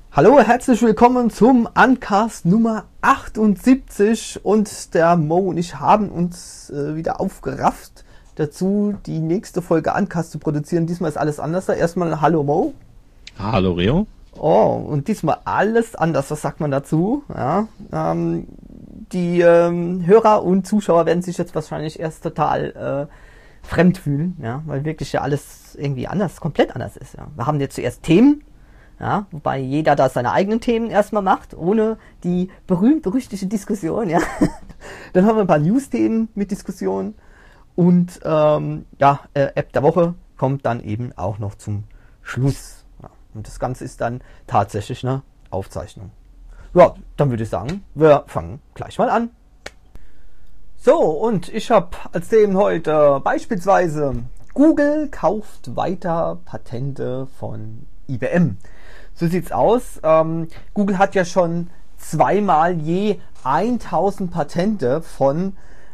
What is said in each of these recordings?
Hallo, herzlich willkommen zum Uncast Nummer 78 und der Mo und ich haben uns wieder aufgerafft dazu, die nächste Folge Uncast zu produzieren. Diesmal ist alles anders. Erstmal hallo Mo. Hallo Rio. Oh, und diesmal alles anders, was sagt man dazu? Ja, die Hörer und Zuschauer werden sich jetzt wahrscheinlich erst total fremd fühlen, ja, weil wirklich ja alles irgendwie anders, komplett anders ist. Ja. Wir haben jetzt zuerst Themen. Ja, wobei jeder da seine eigenen Themen erstmal macht, ohne die berühmt-berüchtigte Diskussion. Ja. Dann haben wir ein paar News-Themen mit Diskussion und App der Woche kommt dann eben auch noch zum Schluss. Ja. Und das Ganze ist dann tatsächlich eine Aufzeichnung. Ja, dann würde ich sagen, wir fangen gleich mal an. So, und ich habe als Themen heute beispielsweise Google kauft weiter Patente von IBM. So sieht's aus. Google hat ja schon zweimal je 1000 Patente von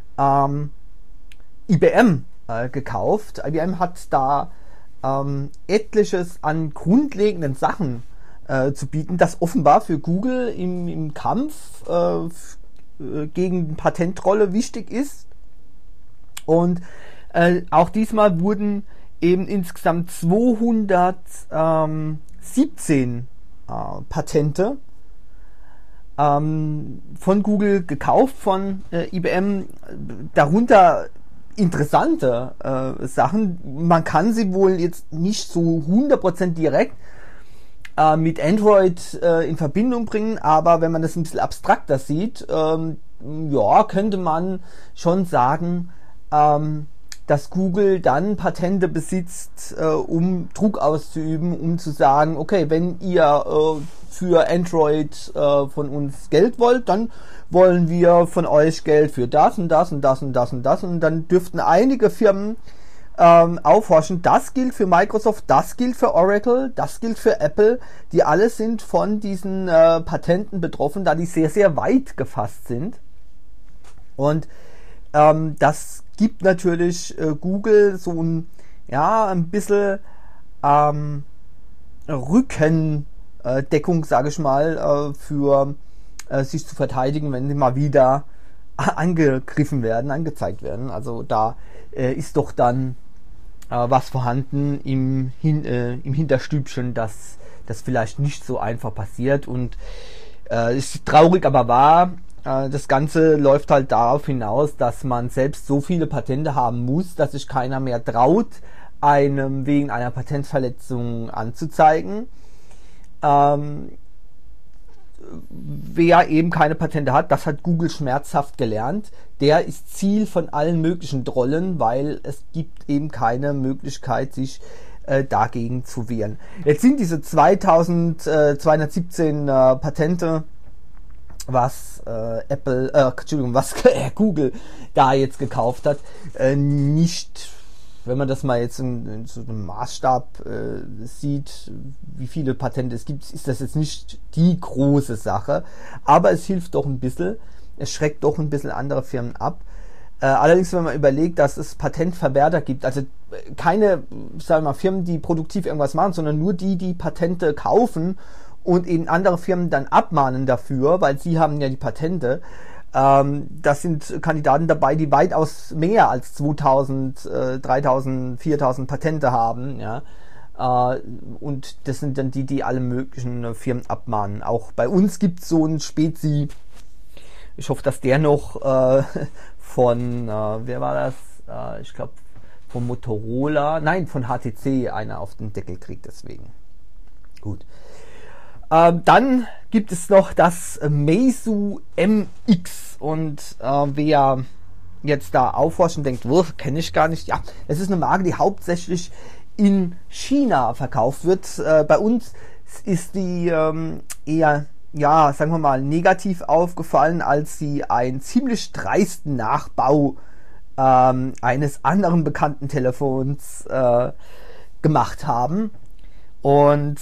IBM gekauft. IBM hat da etliches an grundlegenden Sachen zu bieten, das offenbar für Google im Kampf gegen Patentrolle wichtig ist. Und auch diesmal wurden eben insgesamt 217 Patente von Google gekauft, von IBM, darunter interessante Sachen. Man kann sie wohl jetzt nicht so 100% direkt mit Android in Verbindung bringen, aber wenn man das ein bisschen abstrakter sieht, könnte man schon sagen, dass Google dann Patente besitzt, um Druck auszuüben, um zu sagen, okay, wenn ihr für Android von uns Geld wollt, dann wollen wir von euch Geld für das und das und das und das und das. Und dann dürften einige Firmen aufhorchen. Das gilt für Microsoft, das gilt für Oracle, das gilt für Apple. Die alle sind von diesen Patenten betroffen, da die sehr, sehr weit gefasst sind. Und das gibt natürlich Google so ein bisschen Rückendeckung, sage ich mal, für sich zu verteidigen, wenn sie mal wieder angegriffen werden, angezeigt werden. Also da ist doch dann was vorhanden im Hinterstübchen, dass das vielleicht nicht so einfach passiert. Und ist traurig, aber wahr. Das Ganze läuft halt darauf hinaus, dass man selbst so viele Patente haben muss, dass sich keiner mehr traut, einem wegen einer Patentverletzung anzuzeigen. Wer eben keine Patente hat, das hat Google schmerzhaft gelernt, der ist Ziel von allen möglichen Trollen, weil es gibt eben keine Möglichkeit, sich dagegen zu wehren. Jetzt sind diese 2217 Patente, was Google da jetzt gekauft hat, nicht, wenn man das mal jetzt in so einem Maßstab sieht, wie viele Patente es gibt, ist das jetzt nicht die große Sache, aber es hilft doch ein bisschen, es schreckt doch ein bisschen andere Firmen ab. Allerdings, wenn man überlegt, dass es Patentverwerter gibt, also keine, sagen wir mal, Firmen, die produktiv irgendwas machen, sondern nur die Patente kaufen und eben andere Firmen dann abmahnen dafür, weil sie haben ja die Patente. Das sind Kandidaten dabei, die weitaus mehr als 2000, 3000, 4000 Patente haben. Ja? Und das sind dann die alle möglichen Firmen abmahnen. Auch bei uns gibt es so einen Spezi, ich hoffe, dass der noch von, wer war das? Ich glaube von Motorola, nein, von HTC einer auf den Deckel kriegt, deswegen. Gut. Dann gibt es noch das Meizu MX und wer jetzt da aufhorcht und denkt, kenne ich gar nicht. Ja, es ist eine Marke, die hauptsächlich in China verkauft wird. Bei uns ist die eher, sagen wir mal, negativ aufgefallen, als sie einen ziemlich dreisten Nachbau eines anderen bekannten Telefons gemacht haben. Und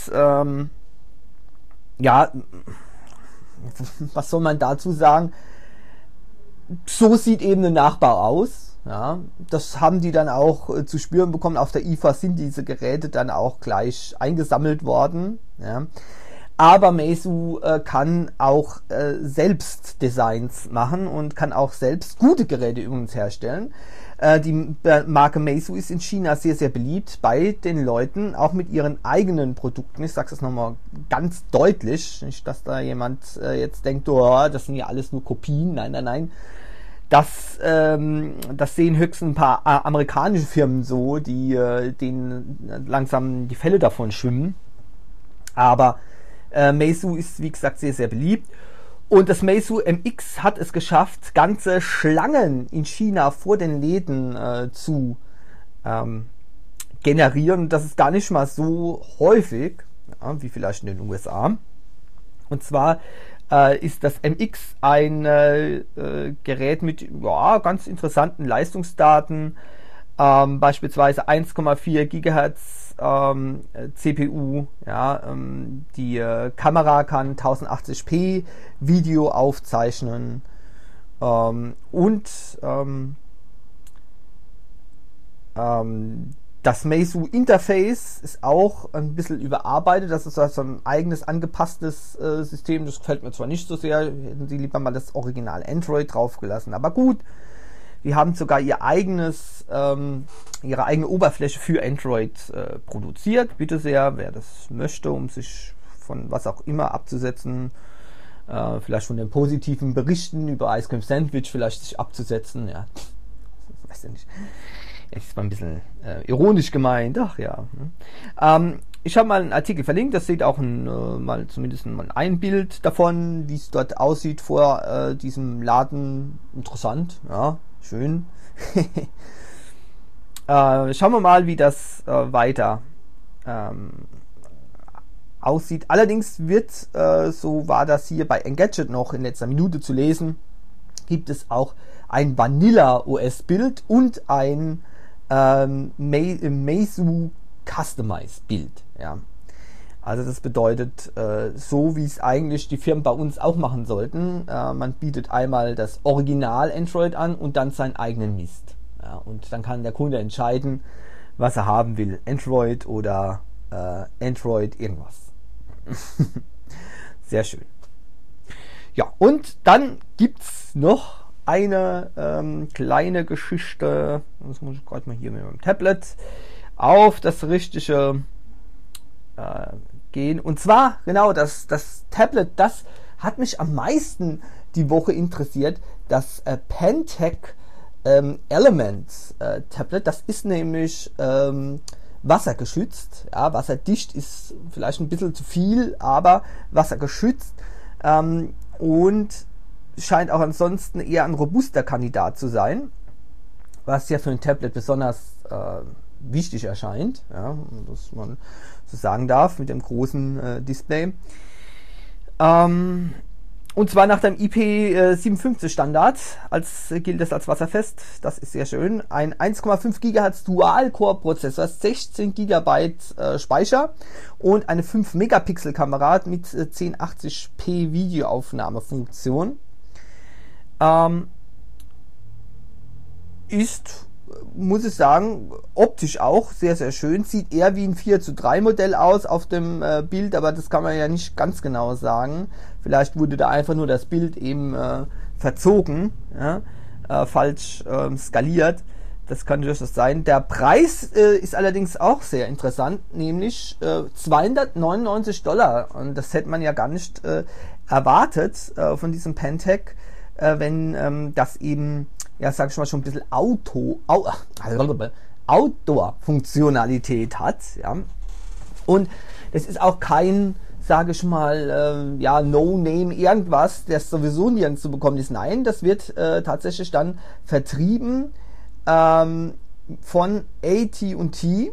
was soll man dazu sagen? So sieht eben ein Nachbau aus. Ja, das haben die dann auch zu spüren bekommen. Auf der IFA sind diese Geräte dann auch gleich eingesammelt worden. Ja. Aber Meizu kann auch selbst Designs machen und kann auch selbst gute Geräte übrigens herstellen. Die Marke Meizu ist in China sehr, sehr beliebt bei den Leuten, auch mit ihren eigenen Produkten. Ich sage es nochmal ganz deutlich, nicht, dass da jemand jetzt denkt, oh, das sind ja alles nur Kopien. Nein, nein, nein. Das sehen höchstens ein paar amerikanische Firmen so, die denen langsam die Fälle davon schwimmen. Aber Meizu ist, wie gesagt, sehr, sehr beliebt. Und das Meizu MX hat es geschafft, ganze Schlangen in China vor den Läden zu generieren. Das ist gar nicht mal so häufig, ja, wie vielleicht in den USA. Und zwar ist das MX ein Gerät mit ganz interessanten Leistungsdaten, beispielsweise 1,4 GHz CPU, ja, die Kamera kann 1080p Video aufzeichnen und das Meizu Interface ist auch ein bisschen überarbeitet. Das ist also ein eigenes angepasstes System. Das gefällt mir zwar nicht so sehr, hätten sie lieber mal das Original Android draufgelassen, aber gut. Die haben sogar ihre eigene Oberfläche für Android produziert. Bitte sehr, wer das möchte, um sich von was auch immer abzusetzen, vielleicht von den positiven Berichten über Ice Cream Sandwich vielleicht sich abzusetzen. Ja, weiß ja nicht. Ist mal ein bisschen ironisch gemeint. Ach ja. Ich habe mal einen Artikel verlinkt. Das sieht auch zumindest mal ein Bild davon, wie es dort aussieht vor diesem Laden. Interessant, ja. Schön. Schauen wir mal, wie das weiter aussieht. Allerdings wird, so war das hier bei Engadget noch in letzter Minute zu lesen, gibt es auch ein Vanilla OS-Bild und ein Meizu Customized Bild. Ja. Also das bedeutet, so wie es eigentlich die Firmen bei uns auch machen sollten. Man bietet einmal das Original Android an und dann seinen eigenen Mist. Ja, und dann kann der Kunde entscheiden, was er haben will. Android oder Android irgendwas. Sehr schön. Ja, und dann gibt es noch eine kleine Geschichte. Das muss ich gerade mal hier mit meinem Tablet auf das richtige gehen. Und zwar, genau, das Tablet, das hat mich am meisten die Woche interessiert. Das Pentec Element Tablet, das ist nämlich wassergeschützt. Ja, wasserdicht ist vielleicht ein bisschen zu viel, aber wassergeschützt und scheint auch ansonsten eher ein robuster Kandidat zu sein, was ja für ein Tablet besonders wichtig erscheint, ja, dass man so sagen darf, mit dem großen Display. Und zwar nach dem IP57 Standard gilt es als wasserfest. Das ist sehr schön. Ein 1,5 GHz Dual-Core-Prozessor, 16 GB Speicher und eine 5 Megapixel Kamera mit 1080p Videoaufnahmefunktion. Ist, muss ich sagen, optisch auch sehr, sehr schön. Sieht eher wie ein 4:3 Modell aus auf dem Bild, aber das kann man ja nicht ganz genau sagen. Vielleicht wurde da einfach nur das Bild eben verzogen, ja, falsch skaliert. Das kann durchaus sein. Der Preis ist allerdings auch sehr interessant, nämlich $299. Und das hätte man ja gar nicht erwartet von diesem Pentec, wenn das eben, ja, sag ich mal, schon ein bisschen Outdoor-Funktionalität hat. Ja. Und das ist auch kein, sage ich mal, No-Name irgendwas, das sowieso nirgends zu bekommen ist. Nein, das wird tatsächlich dann vertrieben von AT&T.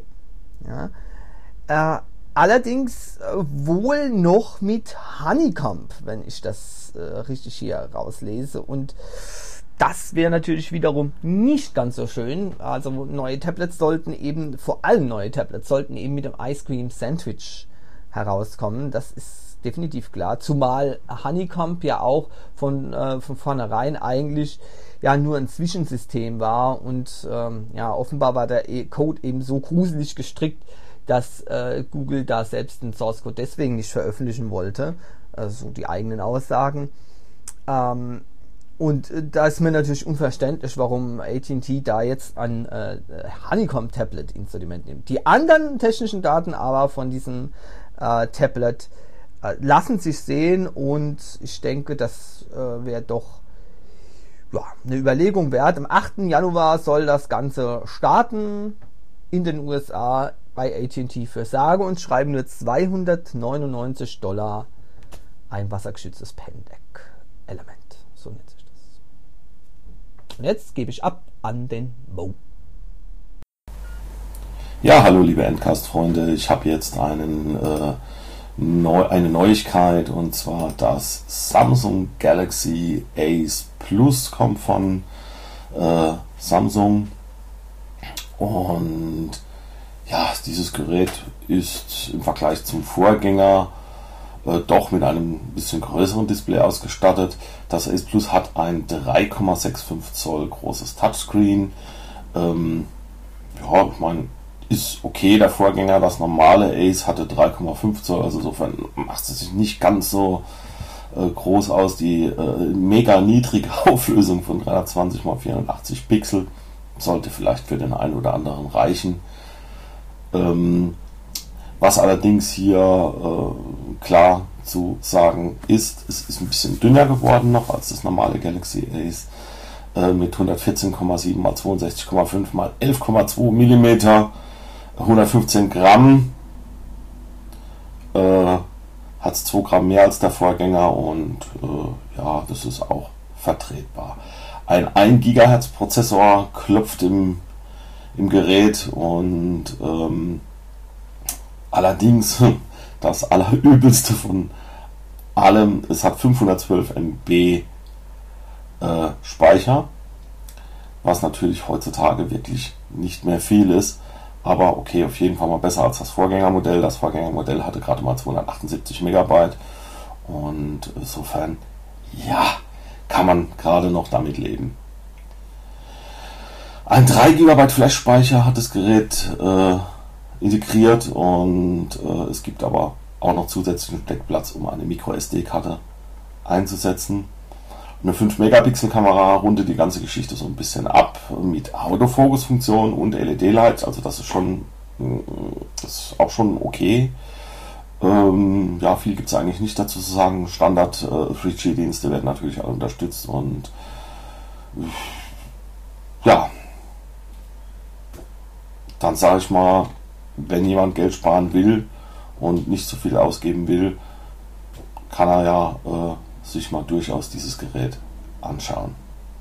Ja. Allerdings wohl noch mit Honeycomb, wenn ich das richtig hier rauslese. Und das wäre natürlich wiederum nicht ganz so schön. Also neue Tablets sollten eben, vor allem neue Tablets sollten eben mit dem Ice Cream Sandwich herauskommen. Das ist definitiv klar. Zumal Honeycomb ja auch von vornherein eigentlich ja nur ein Zwischensystem war und offenbar war der Code eben so gruselig gestrickt, dass Google da selbst den Source Code deswegen nicht veröffentlichen wollte, also die eigenen Aussagen. Und da ist mir natürlich unverständlich, warum AT&T da jetzt ein Honeycomb Tablet ins Sortiment nimmt. Die anderen technischen Daten aber von diesem Tablet lassen sich sehen, und ich denke, das wäre doch eine Überlegung wert. Am 8. Januar soll das Ganze starten in den USA bei AT&T für sage und schreiben nur $299 ein wassergeschütztes Pen Deck Element. So nennt sich das. Und jetzt gebe ich ab an den Mo. Ja, hallo liebe Endcast-Freunde, ich habe jetzt eine Neuigkeit, und zwar das Samsung Galaxy Ace Plus kommt von Samsung, und ja, dieses Gerät ist im Vergleich zum Vorgänger doch mit einem bisschen größeren Display ausgestattet. Das Ace Plus hat ein 3,65 Zoll großes Touchscreen. Ja, ich meine, ist okay. Der Vorgänger, das normale Ace, hatte 3,5 Zoll, also insofern macht es sich nicht ganz so groß aus. Die mega niedrige Auflösung von 320 x 480 Pixel sollte vielleicht für den einen oder anderen reichen. Was allerdings hier klar zu sagen ist, es ist ein bisschen dünner geworden noch als das normale Galaxy Ace mit 114,7 x 62,5 x 11,2 mm, 115 Gramm, hat es 2 Gramm mehr als der Vorgänger, und ja, das ist auch vertretbar. Ein 1 GHz Prozessor klopft im Gerät, und allerdings das Allerübelste von allem, es hat 512 MB Speicher, was natürlich heutzutage wirklich nicht mehr viel ist, aber okay, auf jeden Fall mal besser als das Vorgängermodell. Das Vorgängermodell hatte gerade mal 278 Megabyte, und insofern, ja, kann man gerade noch damit leben. Ein 3 GB Flash-Speicher hat das Gerät integriert, und es gibt aber auch noch zusätzlichen Steckplatz, um eine MicroSD-Karte einzusetzen. Eine 5-Megapixel-Kamera rundet die ganze Geschichte so ein bisschen ab mit Autofokus-Funktion und LED-Lights, also das ist auch schon okay. Ja, viel gibt es eigentlich nicht dazu zu sagen. Standard 3G-Dienste werden natürlich alle unterstützt, und ja, dann sage ich mal, wenn jemand Geld sparen will und nicht so viel ausgeben will, kann er ja sich mal durchaus dieses Gerät anschauen.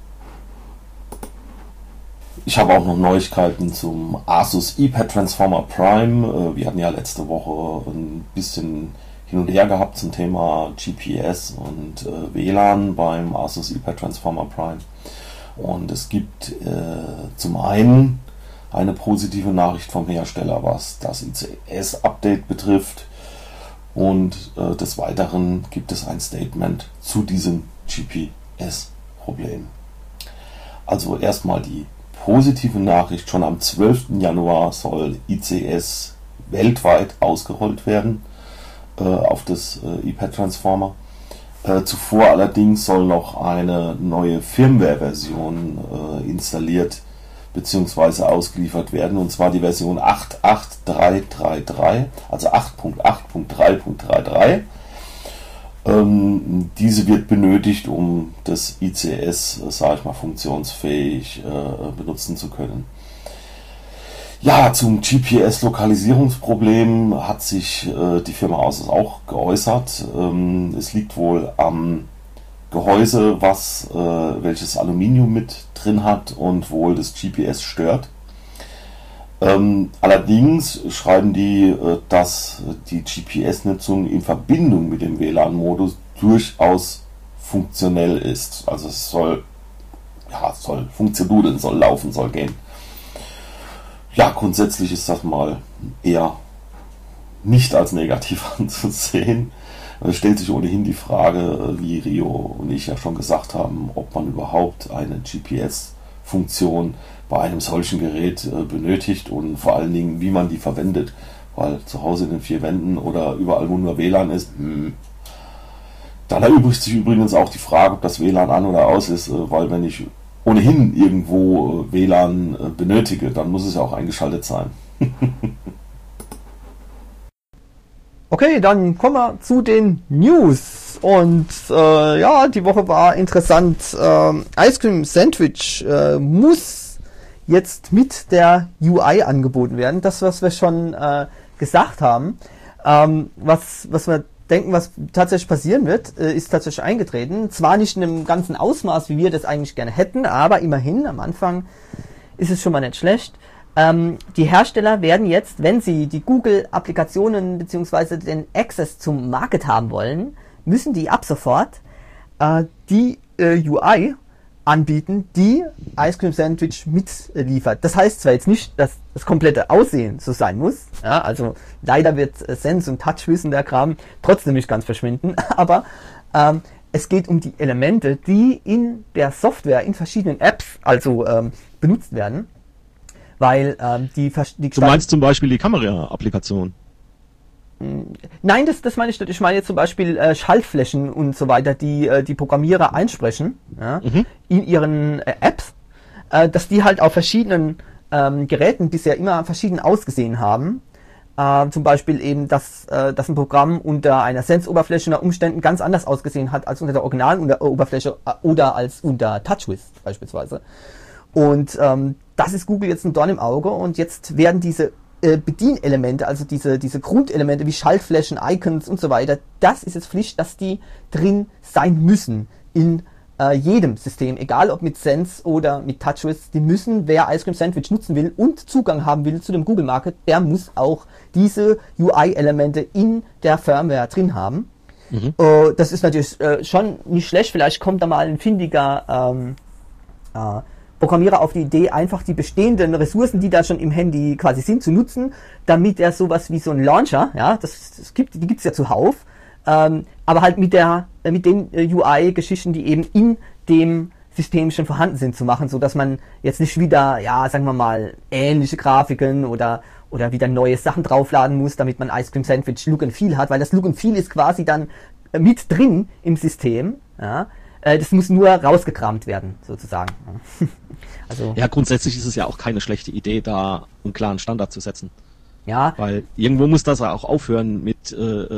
Ich habe auch noch Neuigkeiten zum Asus ePad Transformer Prime. Wir hatten ja letzte Woche ein bisschen hin und her gehabt zum Thema GPS und WLAN beim Asus ePad Transformer Prime. Und es gibt zum einen eine positive Nachricht vom Hersteller, was das ICS-Update betrifft, und des Weiteren gibt es ein Statement zu diesem GPS-Problem. Also erstmal die positive Nachricht: Schon am 12. Januar soll ICS weltweit ausgerollt werden auf das ePad Transformer. Zuvor allerdings soll noch eine neue Firmware-Version installiert bzw. ausgeliefert werden, und zwar die Version 8.8.3.3.3, also 8.8.3.3.3. Diese wird benötigt, um das ICS, sage ich mal, funktionsfähig benutzen zu können. Ja, zum GPS-Lokalisierungsproblem hat sich die Firma Asus auch geäußert. Es liegt wohl am Gehäuse, welches Aluminium mit drin hat und wohl das GPS stört. Allerdings schreiben die, dass die GPS-Nutzung in Verbindung mit dem WLAN-Modus durchaus funktionell ist. Also es soll funktionieren, soll laufen, soll gehen. Ja, grundsätzlich ist das mal eher nicht als negativ anzusehen. Es stellt sich ohnehin die Frage, wie Rio und ich ja schon gesagt haben, ob man überhaupt eine GPS-Funktion bei einem solchen Gerät benötigt und vor allen Dingen, wie man die verwendet. weil zu Hause in den 4 Wänden oder überall, wo nur WLAN ist, Dann erübrigt sich übrigens auch die Frage, ob das WLAN an oder aus ist, weil wenn ich ohnehin irgendwo WLAN benötige, dann muss es ja auch eingeschaltet sein. Okay, dann kommen wir zu den News. Und ja, die Woche war interessant. Ice Cream Sandwich muss jetzt mit der UI angeboten werden. Das, was wir schon gesagt haben. Was wir denken, was tatsächlich passieren wird, ist tatsächlich eingetreten. Zwar nicht in einem ganzen Ausmaß, wie wir das eigentlich gerne hätten, aber immerhin, am Anfang ist es schon mal nicht schlecht. Die Hersteller werden jetzt, wenn sie die Google-Applikationen bzw. den Access zum Market haben wollen, müssen die ab sofort die UI anbieten, die Ice Cream Sandwich mitliefert. Das heißt zwar jetzt nicht, dass das komplette Aussehen so sein muss, ja, also leider wird Sense und TouchWiz der Kram trotzdem nicht ganz verschwinden, aber es geht um die Elemente, die in der Software, in verschiedenen Apps also benutzt werden, weil die Du meinst zum Beispiel die Kamera-Applikation? Nein, das meine ich nicht. Ich meine jetzt zum Beispiel Schaltflächen und so weiter, die die Programmierer einsprechen, ja, in ihren Apps, dass die halt auf verschiedenen Geräten bisher immer verschieden ausgesehen haben. Zum Beispiel eben, dass ein Programm unter einer Sense-Oberfläche unter Umständen ganz anders ausgesehen hat als unter der originalen Oberfläche oder als unter TouchWiz beispielsweise. Und das ist Google jetzt ein Dorn im Auge und jetzt werden diese Bedienelemente, also diese Grundelemente wie Schaltflächen, Icons und so weiter, das ist jetzt Pflicht, dass die drin sein müssen in jedem System, egal ob mit Sense oder mit TouchWiz. Die müssen, wer Ice Cream Sandwich nutzen will und Zugang haben will zu dem Google Market, der muss auch diese UI-Elemente in der Firmware drin haben. Das ist natürlich schon nicht schlecht. Vielleicht kommt da mal ein findiger Programmierer auf die Idee, einfach die bestehenden Ressourcen, die da schon im Handy quasi sind, zu nutzen, damit er sowas wie so ein Launcher, ja, die gibt's ja zuhauf, aber halt mit den UI-Geschichten, die eben in dem System schon vorhanden sind, zu machen, so dass man jetzt nicht wieder, ja, sagen wir mal, ähnliche Grafiken oder wieder neue Sachen draufladen muss, damit man Ice Cream Sandwich Look and Feel hat, weil das Look and Feel ist quasi dann mit drin im System, ja. Das muss nur rausgekramt werden, sozusagen. Also, ja, grundsätzlich ist es ja auch keine schlechte Idee, da einen klaren Standard zu setzen. Ja. Weil irgendwo muss das auch aufhören mit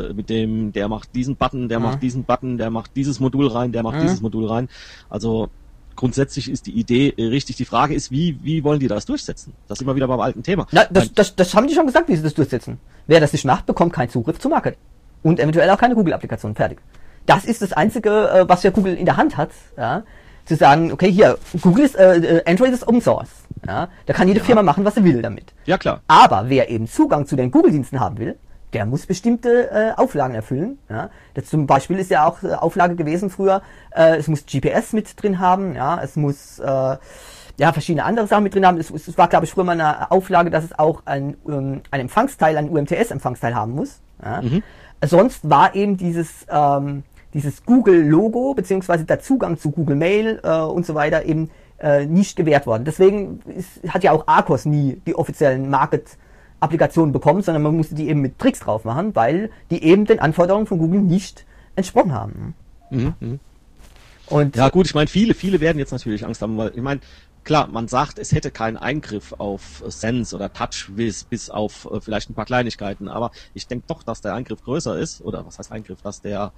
dem, der macht diesen Button, der macht diesen Button, der macht dieses Modul rein, der macht dieses Modul rein. Also grundsätzlich ist die Idee richtig. Die Frage ist, wie wollen die das durchsetzen? Das ist immer wieder beim alten Thema. Na, das haben die schon gesagt, wie sie das durchsetzen. Wer das nicht macht, bekommt keinen Zugriff zu Market. Und eventuell auch keine Google-Applikation. Fertig. Das ist das Einzige, was ja Google in der Hand hat, ja, zu sagen, okay, hier, Google ist, Android ist Open Source, ja, da kann jede Firma machen, was sie will damit. Ja, klar. Aber wer eben Zugang zu den Google-Diensten haben will, der muss bestimmte Auflagen erfüllen, ja. Das zum Beispiel ist ja auch Auflage gewesen früher, es muss GPS mit drin haben, ja, es muss, ja, verschiedene andere Sachen mit drin haben. Es war, glaube ich, früher mal eine Auflage, dass es auch ein Empfangsteil, ein UMTS-Empfangsteil haben muss, ja. Sonst war eben dieses Google-Logo beziehungsweise der Zugang zu Google Mail und so weiter eben nicht gewährt worden. Deswegen hat ja auch Arcos nie die offiziellen Market-Applikationen bekommen, sondern man musste die eben mit Tricks drauf machen, weil die eben den Anforderungen von Google nicht entsprochen haben. Und ja gut, ich meine, viele werden jetzt natürlich Angst haben, weil ich meine, klar, man sagt, es hätte keinen Eingriff auf Sense oder TouchWiz bis auf vielleicht ein paar Kleinigkeiten, aber ich denke doch, dass der Eingriff größer ist, oder was heißt Eingriff, dass der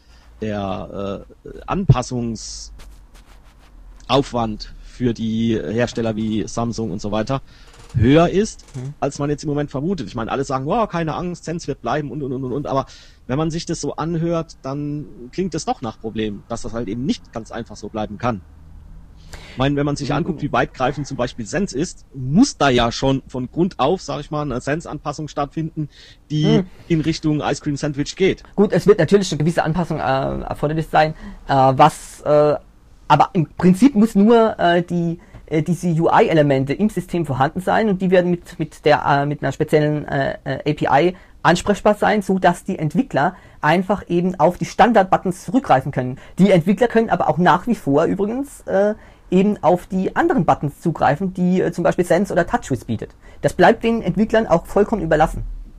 Anpassungsaufwand für die Hersteller wie Samsung und so weiter höher ist, als man jetzt im Moment vermutet. Ich meine, alle sagen, wow, keine Angst, Sense wird bleiben und, aber wenn man sich das so anhört, dann klingt es doch nach Problem, dass das halt eben nicht ganz einfach so bleiben kann. Ich meine, wenn man sich anguckt, wie weitgreifend zum Beispiel Sense ist, muss da ja schon von Grund auf, sag ich mal, eine Sense-Anpassung stattfinden, die in Richtung Ice Cream Sandwich geht. Gut, es wird natürlich eine gewisse Anpassung erforderlich sein, aber im Prinzip muss nur diese UI-Elemente im System vorhanden sein und die werden mit einer speziellen API ansprechbar sein, so dass die Entwickler einfach eben auf die Standard-Buttons zurückgreifen können. Die Entwickler können aber auch nach wie vor übrigens eben auf die anderen Buttons zugreifen, die zum Beispiel Sense oder TouchWiz bietet. Das bleibt den Entwicklern auch vollkommen überlassen.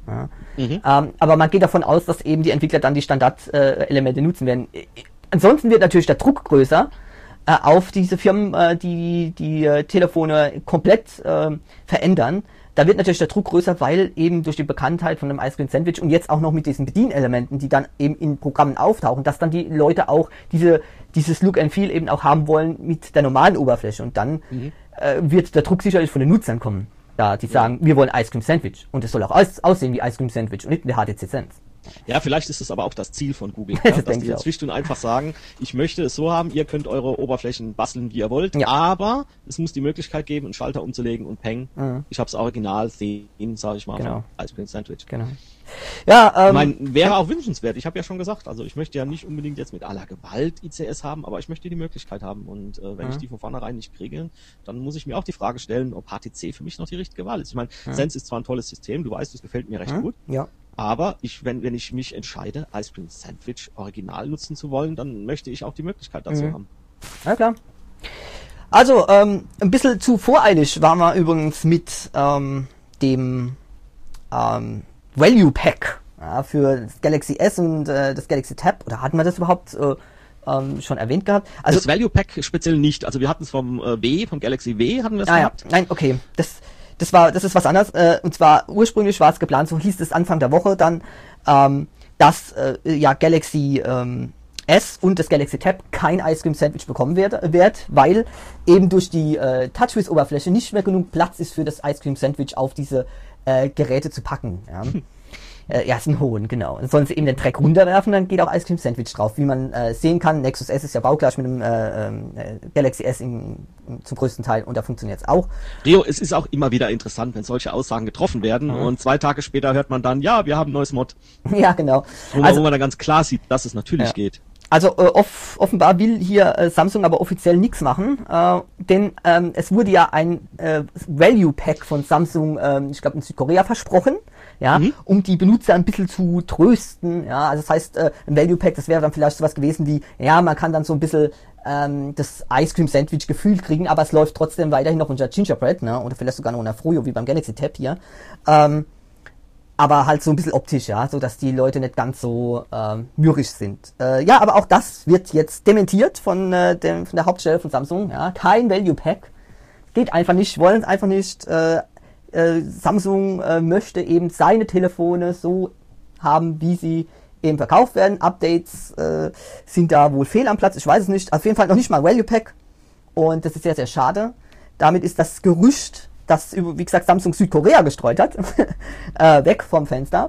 Ja. Aber man geht davon aus, dass eben die Entwickler dann die Standardelemente nutzen werden. Ansonsten wird natürlich der Druck größer auf diese Firmen, die Telefone komplett verändern. Da wird natürlich der Druck größer, weil eben durch die Bekanntheit von einem Ice Cream Sandwich und jetzt auch noch mit diesen Bedienelementen, die dann eben in Programmen auftauchen, dass dann die Leute auch dieses Look and Feel eben auch haben wollen mit der normalen Oberfläche. Und dann wird der Druck sicherlich von den Nutzern kommen. Ja, die sagen, wir wollen Ice Cream Sandwich. Und es soll auch aussehen wie Ice Cream Sandwich und nicht in der HTC Sense. Ja, vielleicht ist es aber auch das Ziel von Google, ja, dass die jetzt schlicht und einfach sagen, ich möchte es so haben, ihr könnt eure Oberflächen basteln, wie ihr wollt, aber es muss die Möglichkeit geben, einen Schalter umzulegen und peng, ich habe das Original-Theme, sage ich mal, von Ice Cream Sandwich. Genau. Ja, ich meine, wäre auch wünschenswert. Ich habe ja schon gesagt, also ich möchte ja nicht unbedingt jetzt mit aller Gewalt ICS haben, aber ich möchte die Möglichkeit haben und wenn ich die von vornherein nicht kriege, dann muss ich mir auch die Frage stellen, ob HTC für mich noch die richtige Wahl ist. Ich meine, Sense ist zwar ein tolles System, du weißt, das gefällt mir recht gut. Ja. Aber wenn ich mich entscheide, Ice Cream Sandwich original nutzen zu wollen, dann möchte ich auch die Möglichkeit dazu haben. Ja, klar. Also, ein bisschen zu voreilig waren wir übrigens mit dem Value Pack für das Galaxy S und das Galaxy Tab. Oder hatten wir das überhaupt schon erwähnt gehabt? Also das Value Pack speziell nicht. Also wir hatten es vom Galaxy W hatten wir es gehabt. Ja. Nein, okay. Das ist was anderes. Und zwar ursprünglich war es geplant, so hieß es Anfang der Woche dann, dass Galaxy S und das Galaxy Tab kein Ice Cream Sandwich bekommen wird, weil eben durch die TouchWiz-Oberfläche nicht mehr genug Platz ist für das Ice Cream Sandwich auf diese Geräte zu packen. Ja, ist ein Hohn, genau. Dann sollen sie eben den Track runterwerfen, dann geht auch Ice Cream Sandwich drauf. Wie man sehen kann, Nexus S ist ja baugleich mit dem Galaxy S zum größten Teil und da funktioniert es auch. Rio, es ist auch immer wieder interessant, wenn solche Aussagen getroffen werden und 2 Tage später hört man dann, ja, wir haben ein neues Mod. Ja, genau. Wo man dann ganz klar sieht, dass es natürlich geht. Also offenbar will hier Samsung aber offiziell nichts machen, denn es wurde ja ein Value Pack von Samsung, ich glaube in Südkorea versprochen, um die Benutzer ein bisschen zu trösten. Ja, also das heißt, ein Value Pack, das wäre dann vielleicht sowas gewesen wie, ja, man kann dann so ein bisschen das Ice Cream Sandwich gefühlt kriegen, aber es läuft trotzdem weiterhin noch unter Gingerbread, ne, oder vielleicht sogar noch unter Froyo wie beim Galaxy Tab hier. Aber halt so ein bisschen optisch, ja, so dass die Leute nicht ganz so mürrisch sind. Ja, aber auch das wird jetzt dementiert von der Hauptstelle von Samsung. Ja, kein Value Pack, geht einfach nicht, wollen es einfach nicht. Samsung möchte eben seine Telefone so haben, wie sie eben verkauft werden. Updates sind da wohl fehl am Platz, ich weiß es nicht. Auf jeden Fall noch nicht mal Value Pack und das ist sehr, sehr schade. Damit ist das Gerücht, das, wie gesagt, Samsung Südkorea gestreut hat, weg vom Fenster.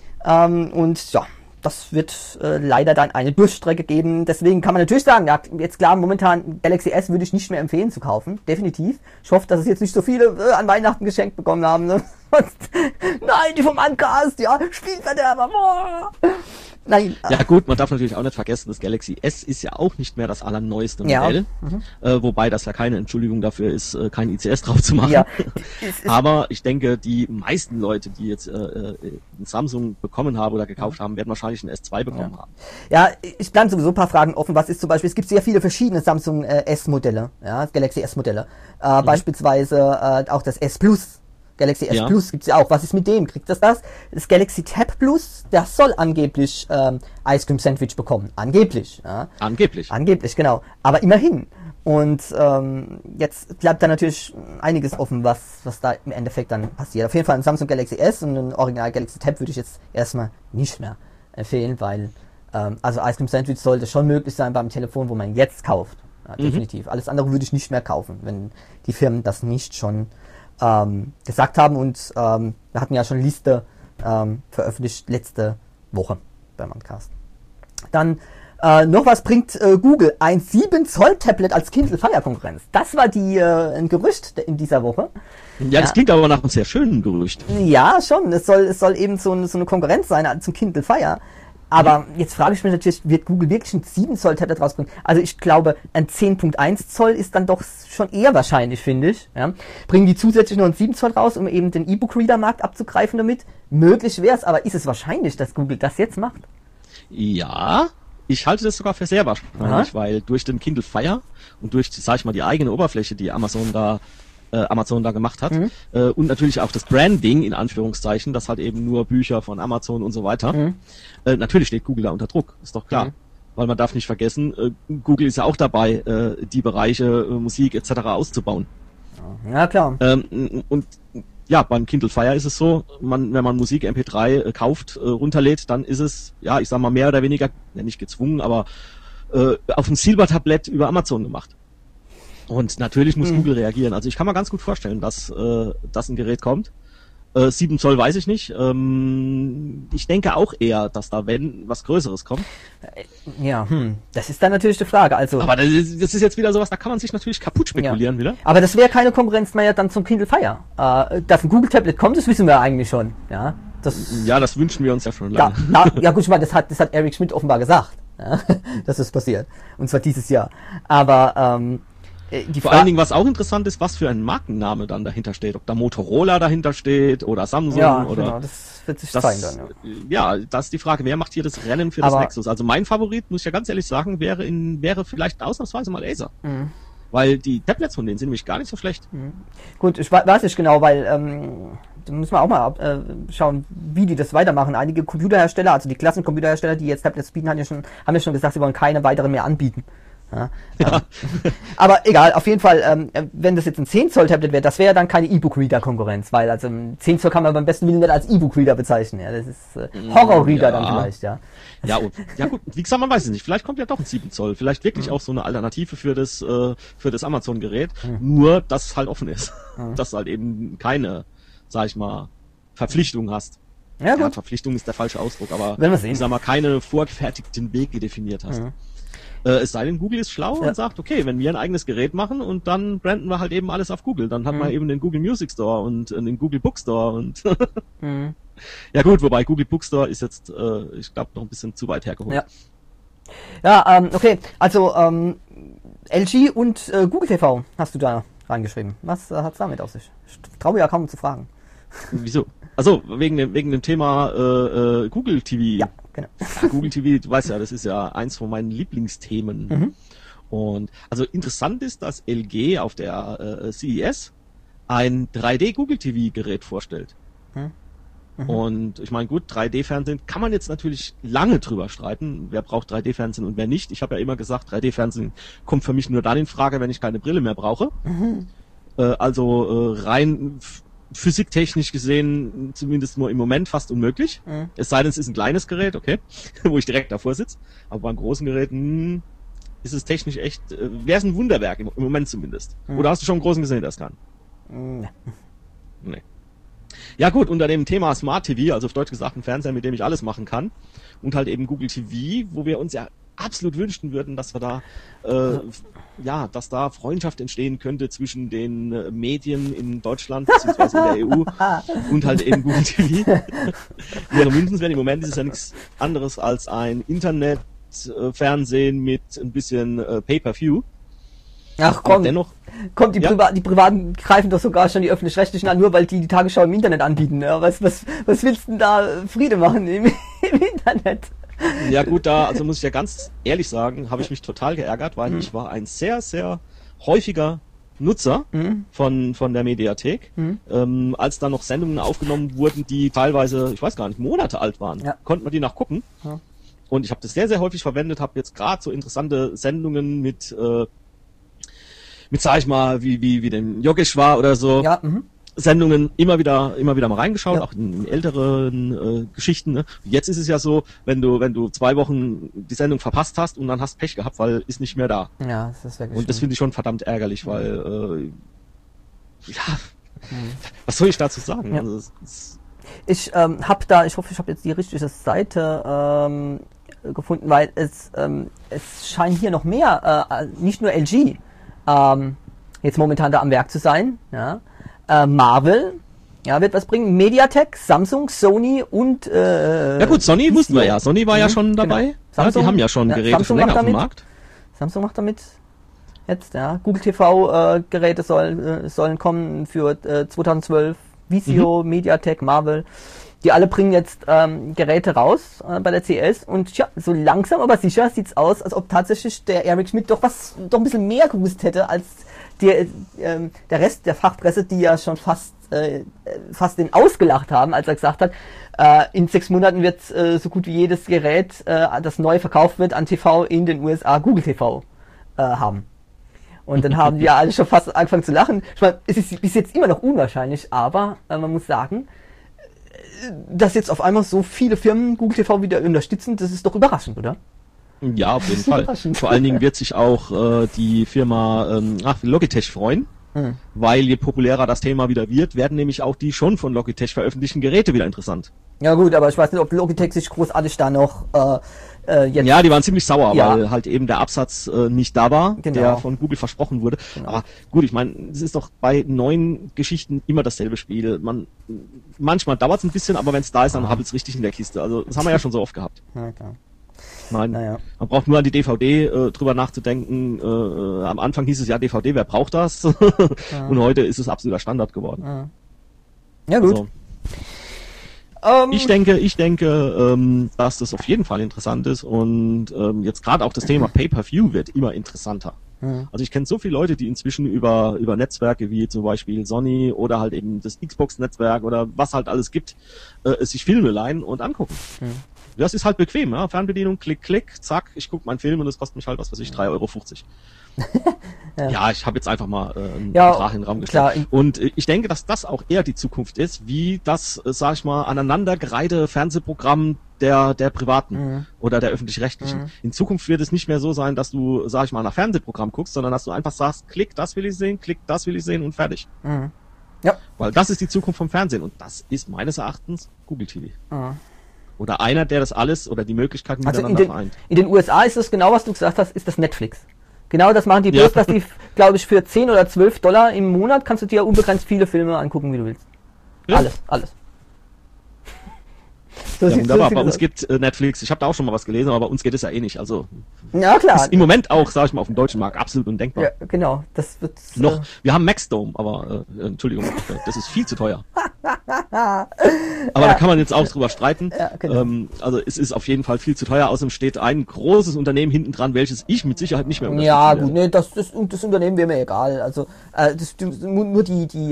Und ja, das wird leider dann eine Durchstrecke geben. Deswegen kann man natürlich sagen, ja, jetzt klar, momentan Galaxy S würde ich nicht mehr empfehlen zu kaufen, definitiv. Ich hoffe, dass es jetzt nicht so viele an Weihnachten geschenkt bekommen haben. Ne? Nein, die vom Uncast, ja, Spielverderber, boah. Nein. Ja gut, man darf natürlich auch nicht vergessen, das Galaxy S ist ja auch nicht mehr das allerneueste Modell, wobei das ja keine Entschuldigung dafür ist, kein ICS drauf zu machen. Ja. Aber ich denke, die meisten Leute, die jetzt ein Samsung bekommen haben oder gekauft haben, werden wahrscheinlich ein S2 bekommen haben. Ja, ich bleibe sowieso ein paar Fragen offen. Was ist zum Beispiel, es gibt sehr viele verschiedene Samsung S-Modelle, ja, Galaxy S-Modelle. Beispielsweise auch das S Plus. Galaxy S Plus gibt's ja auch. Was ist mit dem? Kriegt das? Das Galaxy Tab Plus, das soll angeblich Ice Cream Sandwich bekommen. Angeblich. Ja. Angeblich, genau. Aber immerhin. Und jetzt bleibt da natürlich einiges offen, was da im Endeffekt dann passiert. Auf jeden Fall ein Samsung Galaxy S und ein Original Galaxy Tab würde ich jetzt erstmal nicht mehr empfehlen, weil also Ice Cream Sandwich sollte schon möglich sein beim Telefon, wo man jetzt kauft. Ja, definitiv. Alles andere würde ich nicht mehr kaufen, wenn die Firmen das nicht schon gesagt haben und wir hatten ja schon eine Liste veröffentlicht letzte Woche beim Uncast. Dann noch was bringt Google, ein 7 Zoll Tablet als Kindle Fire Konkurrenz. Das war ein Gerücht in dieser Woche. Ja, das klingt aber nach einem sehr schönen Gerücht. Ja, schon. Es soll eben so eine Konkurrenz sein zum Kindle Fire. Aber jetzt frage ich mich natürlich, wird Google wirklich ein 7 Zoll Tablet rausbringen? Also ich glaube, ein 10.1 Zoll ist dann doch schon eher wahrscheinlich, finde ich. Ja. Bringen die zusätzlich noch einen 7 Zoll raus, um eben den E-Book-Reader-Markt abzugreifen damit? Möglich wäre es, aber ist es wahrscheinlich, dass Google das jetzt macht? Ja, ich halte das sogar für sehr wahrscheinlich, weil durch den Kindle Fire und durch, sag ich mal, die eigene Oberfläche, die Amazon da Amazon da gemacht hat. Und natürlich auch das Branding, in Anführungszeichen, das halt eben nur Bücher von Amazon und so weiter. Natürlich steht Google da unter Druck, ist doch klar. Weil man darf nicht vergessen, Google ist ja auch dabei, die Bereiche Musik etc. auszubauen. Ja, klar. Und ja, beim Kindle Fire ist es so, wenn man Musik MP3 kauft, runterlädt, dann ist es, ja, ich sag mal mehr oder weniger, ja, nicht gezwungen, aber auf ein Silbertablett über Amazon gemacht. Und natürlich muss Google reagieren. Also ich kann mir ganz gut vorstellen, dass ein Gerät kommt. 7 Zoll weiß ich nicht. Ich denke auch eher, dass da, wenn, was Größeres kommt. Ja, das ist dann natürlich die Frage. Also, aber das ist jetzt wieder sowas, da kann man sich natürlich kaputt spekulieren wieder. Aber das wäre keine Konkurrenz mehr dann zum Kindle Fire. Dass ein Google-Tablet kommt, das wissen wir eigentlich schon. Ja, das wünschen wir uns ja schon lange. Ja gut, ich meine, das hat Eric Schmidt offenbar gesagt, ja, dass das passiert. Und zwar dieses Jahr. Aber vor allen Dingen, was auch interessant ist, was für ein Markenname dann dahinter steht. Ob da Motorola dahinter steht oder Samsung oder... Genau, das wird sich zeigen dann. Ja, das ist die Frage, wer macht hier das Rennen für das Nexus? Also mein Favorit, muss ich ja ganz ehrlich sagen, wäre vielleicht ausnahmsweise mal Acer. Weil die Tablets von denen sind nämlich gar nicht so schlecht. Gut, ich weiß nicht genau, weil da müssen wir auch mal schauen, wie die das weitermachen. Einige Computerhersteller, also die Klassencomputerhersteller, die jetzt Tablets bieten, haben ja schon gesagt, sie wollen keine weiteren mehr anbieten. Ja. Aber egal, auf jeden Fall, wenn das jetzt ein 10 Zoll Tablet wäre, das wäre dann keine E-Book-Reader-Konkurrenz, weil also ein 10 Zoll kann man beim besten Willen nicht als E-Book-Reader bezeichnen. Ja, das ist Horror-Reader dann vielleicht, ja. Ja, gut, wie gesagt, man weiß es nicht. Vielleicht kommt ja doch ein 7 Zoll, vielleicht wirklich auch so eine Alternative für das Amazon-Gerät, nur dass es halt offen ist, dass du halt eben keine, sag ich mal, Verpflichtung hast. Ja, gut. Verpflichtung ist der falsche Ausdruck, aber ich sag mal, keine vorgefertigten Wege definiert hast. Es sei denn, Google ist schlau und sagt, okay, wenn wir ein eigenes Gerät machen und dann branden wir halt eben alles auf Google, dann hat man eben den Google Music Store und den Google Bookstore und ja gut, wobei Google Bookstore ist jetzt, ich glaube, noch ein bisschen zu weit hergeholt. Ja, okay, also LG und Google TV hast du da reingeschrieben. Was hat's damit auf sich? Ich traue ja kaum zu fragen. Wieso? Also wegen dem Thema Google TV. Ja, genau. Ja, Google TV, du weißt ja, das ist ja eins von meinen Lieblingsthemen. Und also interessant ist, dass LG auf der CES ein 3D Google TV Gerät vorstellt. Und ich meine, gut, 3D-Fernsehen kann man jetzt natürlich lange drüber streiten. Wer braucht 3D-Fernsehen und wer nicht? Ich habe ja immer gesagt, 3D-Fernsehen kommt für mich nur dann in Frage, wenn ich keine Brille mehr brauche. Also rein physiktechnisch gesehen zumindest nur im Moment fast unmöglich. Es sei denn, es ist ein kleines Gerät, okay, wo ich direkt davor sitze. Aber beim großen Gerät ist es technisch echt, wäre es ein Wunderwerk, im Moment zumindest. Oder hast du schon einen großen gesehen, der es kann? Nee. Ja gut, unter dem Thema Smart TV, also auf Deutsch gesagt ein Fernseher, mit dem ich alles machen kann, und halt eben Google TV, wo wir uns ja absolut wünschen würden, dass wir da dass da Freundschaft entstehen könnte zwischen den Medien in Deutschland bzw. in der EU und halt eben Google TV. Wäre wünschenswert. Im Moment ist es ja nichts anderes als ein Internetfernsehen mit ein bisschen Pay-per-View. Ach komm, dennoch, die Privaten greifen doch sogar schon die Öffentlich-Rechtlichen an, nur weil die Tagesschau im Internet anbieten. Ja, was willst du denn da Friede machen im Internet? Ja gut, also muss ich ja ganz ehrlich sagen, habe ich mich total geärgert, weil ich war ein sehr, sehr häufiger Nutzer von der Mediathek, als da noch Sendungen aufgenommen wurden, die teilweise, ich weiß gar nicht, Monate alt waren, konnte man die nachgucken. Ja. Und ich habe das sehr, sehr häufig verwendet, habe jetzt gerade so interessante Sendungen mit sag ich mal, wie dem Yogeshwar oder so. Ja, Sendungen immer wieder mal reingeschaut, auch in älteren Geschichten. Ne? Jetzt ist es ja so, wenn du 2 Wochen die Sendung verpasst hast und dann hast Pech gehabt, weil ist nicht mehr da. Ja, das ist wirklich. Und das finde ich schon verdammt ärgerlich, weil was soll ich dazu sagen? Ja. Also, ich hoffe, ich habe jetzt die richtige Seite gefunden, weil es scheint hier noch mehr, nicht nur LG jetzt momentan da am Werk zu sein, ja. Marvel, wird was bringen. Mediatek, Samsung, Sony und ja gut, Sony wussten wir ja. Sony war ja schon dabei. Genau. Samsung, die haben ja schon Geräte Samsung schon länger auf dem Markt. Samsung macht damit jetzt, ja. Google TV Geräte sollen kommen für 2012. Vizio, Mediatek, Marvel. Die alle bringen jetzt Geräte raus bei der CES und ja, so langsam aber sicher sieht's aus, als ob tatsächlich der Eric Schmidt doch ein bisschen mehr gewusst hätte als der Rest der Fachpresse, die ja schon fast den ausgelacht haben, als er gesagt hat, in 6 Monaten wird so gut wie jedes Gerät, das neu verkauft wird an TV in den USA, Google TV haben. Und dann haben wir alle schon fast angefangen zu lachen. Ich meine, es ist bis jetzt immer noch unwahrscheinlich, aber man muss sagen, dass jetzt auf einmal so viele Firmen Google TV wieder unterstützen, das ist doch überraschend, oder? Ja, auf jeden Fall. Vor allen Dingen wird sich auch die Firma Logitech freuen, weil je populärer das Thema wieder wird, werden nämlich auch die schon von Logitech veröffentlichten Geräte wieder interessant. Ja gut, aber ich weiß nicht, ob Logitech sich großartig da noch jetzt... Ja, die waren ziemlich sauer, Ja. weil halt eben der Absatz nicht da war, Genau. der von Google versprochen wurde. Genau. Aber gut, ich meine, es ist doch bei neuen Geschichten immer dasselbe Spiel. Manchmal dauert es ein bisschen, aber wenn es da ist, dann habelt's richtig in der Kiste. Also das haben wir ja schon so oft gehabt. Ja, klar. Nein, Naja. man braucht nur an die DVD drüber nachzudenken. Am Anfang hieß es ja DVD, wer braucht das? Und heute ist es absoluter Standard geworden. Ja gut. Also, ich denke, dass das auf jeden Fall interessant ist und jetzt gerade auch das Thema Pay-per-View wird immer interessanter. Also ich kenne so viele Leute, die inzwischen über Netzwerke wie zum Beispiel Sony oder halt eben das Xbox-Netzwerk oder was halt alles gibt, sich Filme leihen und angucken. Das ist halt bequem, ja? Fernbedienung, klick, klick, zack, ich gucke meinen Film und es kostet mich halt, was weiß ich, 3,50 €. Ja, ich habe jetzt einfach mal einen Betrag in den Raum gestellt. Klar. Und ich denke, dass das auch eher die Zukunft ist, wie das, sag ich mal, aneinandergereihte Fernsehprogramm der Privaten oder der Öffentlich-Rechtlichen. In Zukunft wird es nicht mehr so sein, dass du, sag ich mal, nach Fernsehprogramm guckst, sondern dass du einfach sagst, klick, das will ich sehen, klick, das will ich sehen und fertig. Ja. Weil das ist die Zukunft vom Fernsehen und das ist meines Erachtens Google TV. Oder einer, der das alles oder die Möglichkeiten Also miteinander vereint. in den USA ist das genau, was du gesagt hast, ist das Netflix. Genau das machen die bloß, dass die, glaube ich, für 10 oder 12 $ im Monat kannst du dir unbegrenzt viele Filme angucken, wie du willst. Ja. Alles. Ja, wunderbar. Bei uns gibt Netflix, ich habe da auch schon mal was gelesen, aber bei uns geht es ja eh nicht. Also ja, klar. ist im Moment auch, sag ich mal, auf dem deutschen Markt absolut undenkbar. Ja, genau. Das wird Noch, wir haben Maxdome, aber Entschuldigung, das ist viel zu teuer. Aber da kann man jetzt auch drüber streiten. Ja, genau. Also es ist auf jeden Fall viel zu teuer. Außerdem steht ein großes Unternehmen hinten dran, welches ich mit Sicherheit nicht mehr unterstützen ja, werde. gut, nee, das Unternehmen wäre mir egal. Also nur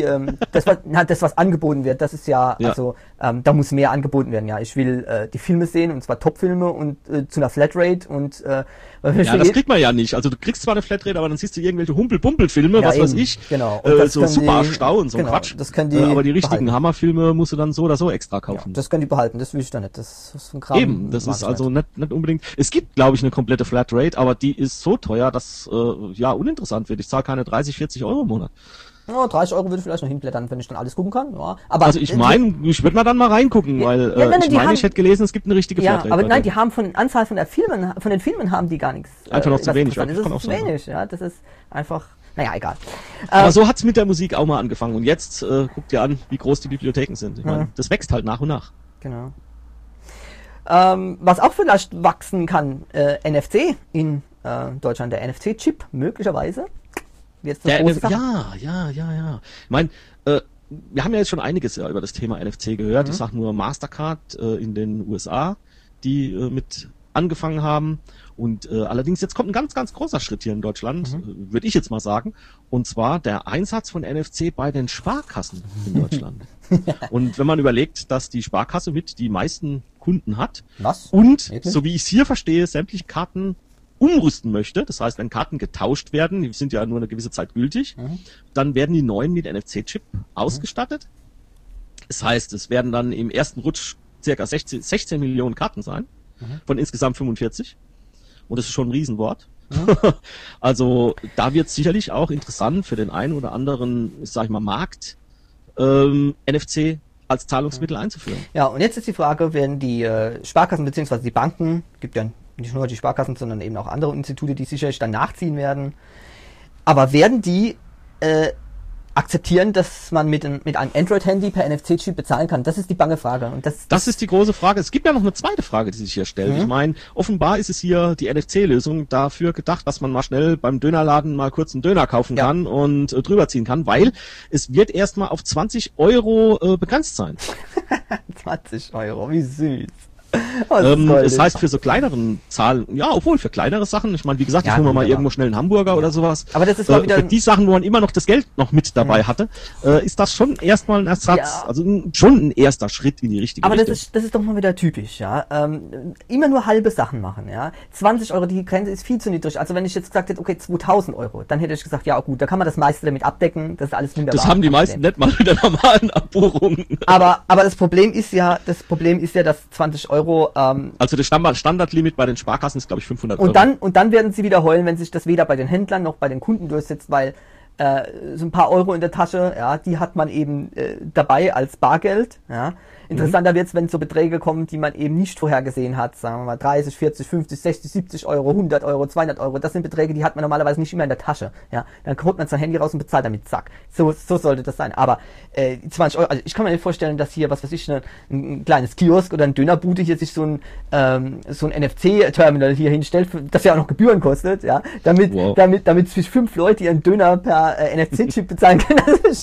das, was angeboten wird, das ist ja. Also da muss mehr angeboten werden. Ja, ich will die Filme sehen und zwar Top-Filme und zu einer Flatrate und ja, das kriegt man ja nicht. Also du kriegst zwar eine Flatrate, aber dann siehst du irgendwelche Humpel-Pumpel-Filme, ja, was eben. weiß ich. Genau. So Super-Stau und so genau, Quatsch. Das können die aber die richtigen behalten. Hammerfilme musst du dann so oder so extra kaufen. Ja, das können die behalten, das will ich da nicht. Das ist ein Kram. Eben, das ist also nicht unbedingt. Es gibt, glaube ich, eine komplette Flatrate, aber die ist so teuer, dass uninteressant wird. Ich zahle keine 30, 40 € im Monat. Ja, 30 € würde ich vielleicht noch hinblättern, wenn ich dann alles gucken kann. Ja, aber also ich meine, ich würde mal dann mal reingucken, weil ich hätte gelesen, es gibt eine richtige Flatrate. Ja, aber nein, die haben von der Anzahl von den Filmen haben die gar nichts. Einfach noch zu wenig. Das ist zu wenig, ja, das ist einfach, naja, egal. Aber so hat's mit der Musik auch mal angefangen und jetzt guckt ihr an, wie groß die Bibliotheken sind. Ich meine, das wächst halt nach und nach. Genau. Was auch vielleicht wachsen kann, NFC in Deutschland, der NFC-Chip möglicherweise. Jetzt ja. Ich meine, wir haben ja jetzt schon einiges über das Thema NFC gehört. Ich sag nur Mastercard in den USA, die mit angefangen haben. Und allerdings jetzt kommt ein ganz, ganz großer Schritt hier in Deutschland, würde ich jetzt mal sagen. Und zwar der Einsatz von NFC bei den Sparkassen in Deutschland. Und wenn man überlegt, dass die Sparkasse mit die meisten Kunden hat und, so wie ich es hier verstehe, sämtliche Karten umrüsten möchte, das heißt, wenn Karten getauscht werden, die sind ja nur eine gewisse Zeit gültig, dann werden die neuen mit NFC-Chip ausgestattet. Das heißt, es werden dann im ersten Rutsch circa 16 Millionen Karten sein, von insgesamt 45. Und das ist schon ein Riesenwort. Also da wird es sicherlich auch interessant für den einen oder anderen, sag ich mal, Markt, NFC als Zahlungsmittel einzuführen. Ja, und jetzt ist die Frage, werden die Sparkassen bzw. die Banken, gibt ja nicht nur die Sparkassen, sondern eben auch andere Institute, die sicherlich dann nachziehen werden. Aber werden die akzeptieren, dass man mit einem Android-Handy per NFC-Chip bezahlen kann? Das ist die bange Frage. Und das ist die große Frage. Es gibt ja noch eine zweite Frage, die sich hier stellt. Ich meine, offenbar ist es hier die NFC-Lösung dafür gedacht, dass man mal schnell beim Dönerladen mal kurz einen Döner kaufen kann und drüber ziehen kann, weil es wird erstmal auf 20 € begrenzt sein. 20 €, wie süß. Das heißt, für so kleineren Zahlen, ja, obwohl für kleinere Sachen, ich meine, wie gesagt, ich hole mir mal irgendwo schnell einen Hamburger oder sowas. Aber das ist mal wieder für die Sachen, wo man immer noch das Geld noch mit dabei hatte, ist das schon erstmal ein Ersatz, also schon ein erster Schritt in die richtige Richtung. Aber das ist doch mal wieder typisch, ja. Immer nur halbe Sachen machen, ja. 20 Euro, die Grenze ist viel zu niedrig. Also wenn ich jetzt gesagt hätte, okay, 2000 Euro, dann hätte ich gesagt, ja gut, da kann man das meiste damit abdecken, das ist alles wunderbar. Das haben die meisten nicht mal mit der normalen Abbuchung. Aber das Problem ist ja, dass 20 Euro, also das Standardlimit bei den Sparkassen ist, glaube ich, 500 Euro. Und dann werden sie wieder heulen, wenn sich das weder bei den Händlern noch bei den Kunden durchsetzt, weil so ein paar Euro in der Tasche, ja, die hat man eben dabei als Bargeld, ja. Interessanter wird's, wenn so Beträge kommen, die man eben nicht vorhergesehen hat, sagen wir mal 30, 40, 50, 60, 70 Euro, 100 Euro, 200 Euro, das sind Beträge, die hat man normalerweise nicht immer in der Tasche, ja. Dann holt man sein Handy raus und bezahlt damit, zack. So sollte das sein. Aber 20 Euro, also ich kann mir nicht vorstellen, dass hier, was weiß ich, ein kleines Kiosk oder ein Dönerbude hier sich so ein NFC-Terminal hier hinstellt, das ja auch noch Gebühren kostet, ja, damit sich 5 Leute ihren Döner per NFC-Chip bezahlen können.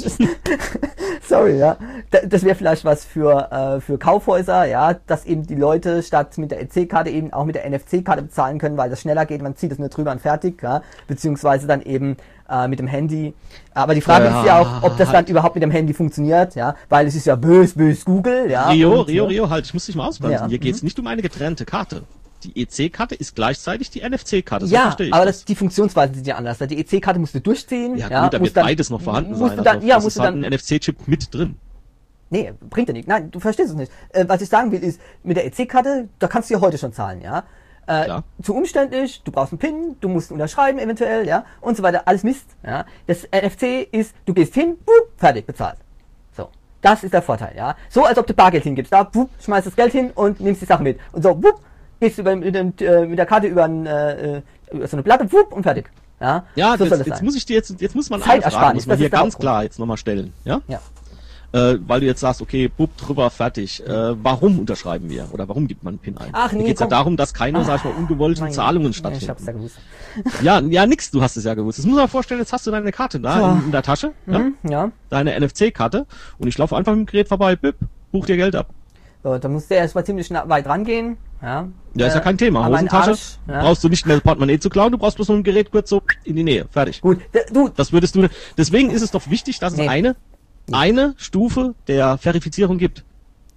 Sorry, ja. Das wäre vielleicht was für Kaufhäuser, ja, dass eben die Leute statt mit der EC-Karte eben auch mit der NFC-Karte bezahlen können, weil das schneller geht, man zieht es nur drüber und fertig, ja, beziehungsweise dann eben mit dem Handy. Aber die Frage ist ja auch, ob das dann überhaupt mit dem Handy funktioniert, ja, weil es ist ja bös Google, ja. Rio, halt, ich muss dich mal ausbremsen. Ja. Hier geht's nicht um eine getrennte Karte. Die EC-Karte ist gleichzeitig die NFC-Karte. So ja, aber die Funktionsweisen sind ja anders. Die EC-Karte musst du durchziehen. Ja, gut, da wird beides noch vorhanden sein. Musst du dann ein NFC-Chip mit drin. Nee, bringt ja nichts. Nein, du verstehst es nicht. Was ich sagen will ist, mit der EC-Karte, da kannst du ja heute schon zahlen, ja. Zu umständlich, du brauchst einen PIN, du musst unterschreiben eventuell, ja, und so weiter, alles Mist, ja. Das NFC ist, du gehst hin, bup, fertig, bezahlt. So. Das ist der Vorteil, ja. So, als ob du Bargeld hingibst, da, bup, schmeißt das Geld hin und nimmst die Sachen mit. Und so, bup, gehst du mit der Karte über so eine Platte, bup, und fertig. Ja, ja, so jetzt muss man eine Frage, muss man hier ganz klar jetzt nochmal stellen, ja? Ja. Weil du jetzt sagst, okay, bup, drüber, fertig. Warum unterschreiben wir? Oder warum gibt man einen PIN ein? Ach nee, da geht's ja darum, dass keine, sag ich mal, ungewollte Zahlungen stattfinden. Ich hab's ja gewusst. Ja, nix, du hast es ja gewusst. Das muss man vorstellen, jetzt hast du deine Karte da in der Tasche, ja? Deine NFC-Karte, und ich laufe einfach mit dem Gerät vorbei, bip, buch dir Geld ab. So, da musst du erstmal ziemlich weit rangehen, ja. Ja, ist ja kein Thema. Hosentasche, brauchst du nicht mehr das Portemonnaie zu klauen, du brauchst bloß so ein Gerät kurz so in die Nähe, fertig. Gut, das würdest du, deswegen ist es doch wichtig, dass es eine Stufe der Verifizierung gibt.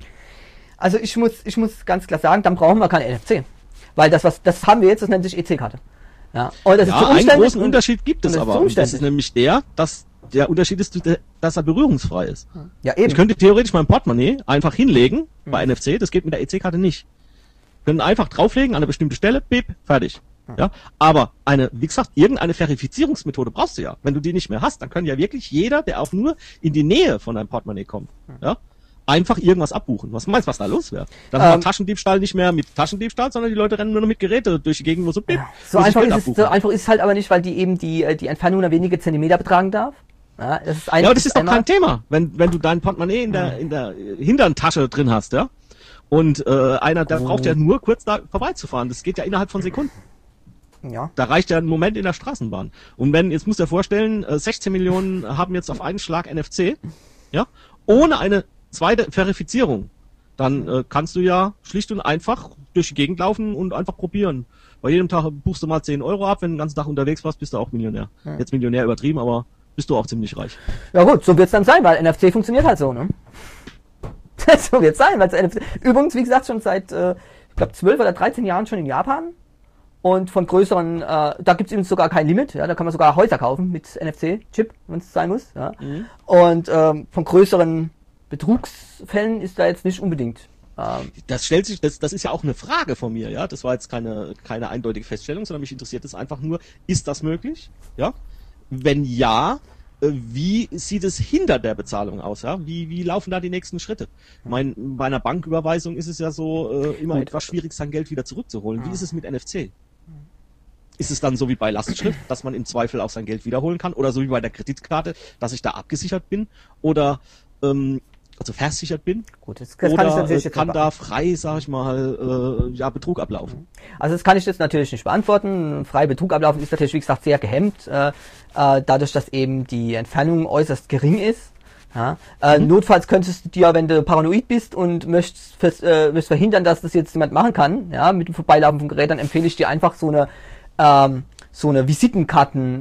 Also ich muss ganz klar sagen, dann brauchen wir kein NFC. Weil das haben wir jetzt, das nennt sich EC-Karte. Ja, und das ist einen großen Unterschied gibt es aber. Und das ist nämlich dass der Unterschied ist, dass er berührungsfrei ist. Ja, eben. Ich könnte theoretisch mein Portemonnaie einfach hinlegen bei NFC, das geht mit der EC-Karte nicht. Können einfach drauflegen an eine bestimmte Stelle, bip, fertig. Ja, aber wie gesagt, irgendeine Verifizierungsmethode brauchst du ja. Wenn du die nicht mehr hast, dann kann ja wirklich jeder, der auch nur in die Nähe von deinem Portemonnaie kommt, ja, einfach irgendwas abbuchen. Was meinst du, was da los wäre? Dann war Taschendiebstahl nicht mehr mit Taschendiebstahl, sondern die Leute rennen nur noch mit Geräte durch die Gegend, wo so bip. So einfach ist es halt aber nicht, weil die eben die Entfernung nur wenige Zentimeter betragen darf. Ja, aber das ist doch kein Thema. Wenn du dein Portemonnaie in der hinteren Tasche drin hast, ja, und der braucht ja nur kurz da vorbeizufahren. Das geht ja innerhalb von Sekunden. Ja. Da reicht ja ein Moment in der Straßenbahn. Und jetzt musst du dir vorstellen, 16 Millionen haben jetzt auf einen Schlag NFC, ja, ohne eine zweite Verifizierung. Dann kannst du ja schlicht und einfach durch die Gegend laufen und einfach probieren. Bei jedem Tag buchst du mal 10 Euro ab, wenn du den ganzen Tag unterwegs warst, bist du auch Millionär. Ja. Jetzt Millionär übertrieben, aber bist du auch ziemlich reich. Ja gut, so wird's dann sein, weil NFC funktioniert halt so, ne? So wird's sein, weil NFC, übrigens, wie gesagt, schon seit, ich glaube 12 oder 13 Jahren schon in Japan. Und von größeren, da gibt's eben sogar kein Limit, ja, da kann man sogar Häuser kaufen mit NFC-Chip, wenn es sein muss, ja. Und von größeren Betrugsfällen ist da jetzt nicht unbedingt. Das stellt sich, das ist ja auch eine Frage von mir, ja. Das war jetzt keine eindeutige Feststellung, sondern mich interessiert es einfach nur, ist das möglich? Ja? Wenn ja, wie sieht es hinter der Bezahlung aus? Ja? Wie laufen da die nächsten Schritte? Ich meine, bei einer Banküberweisung ist es ja so immer etwas schwierig, sein Geld wieder zurückzuholen. Wie ist es mit NFC? Ist es dann so wie bei Lastschrift, dass man im Zweifel auch sein Geld wiederholen kann? Oder so wie bei der Kreditkarte, dass ich da abgesichert bin? Oder also versichert bin? Gut, das kann ich natürlich jetzt kann da frei, sag ich mal, Betrug ablaufen? Also das kann ich jetzt natürlich nicht beantworten. Frei Betrug ablaufen ist natürlich, wie gesagt, sehr gehemmt, dadurch, dass eben die Entfernung äußerst gering ist. Ja? Notfalls könntest du dir, wenn du paranoid bist und möchtest verhindern, dass das jetzt jemand machen kann, ja, mit dem Vorbeilaufen vom Gerät, dann empfehle ich dir einfach so eine Visitenkarten,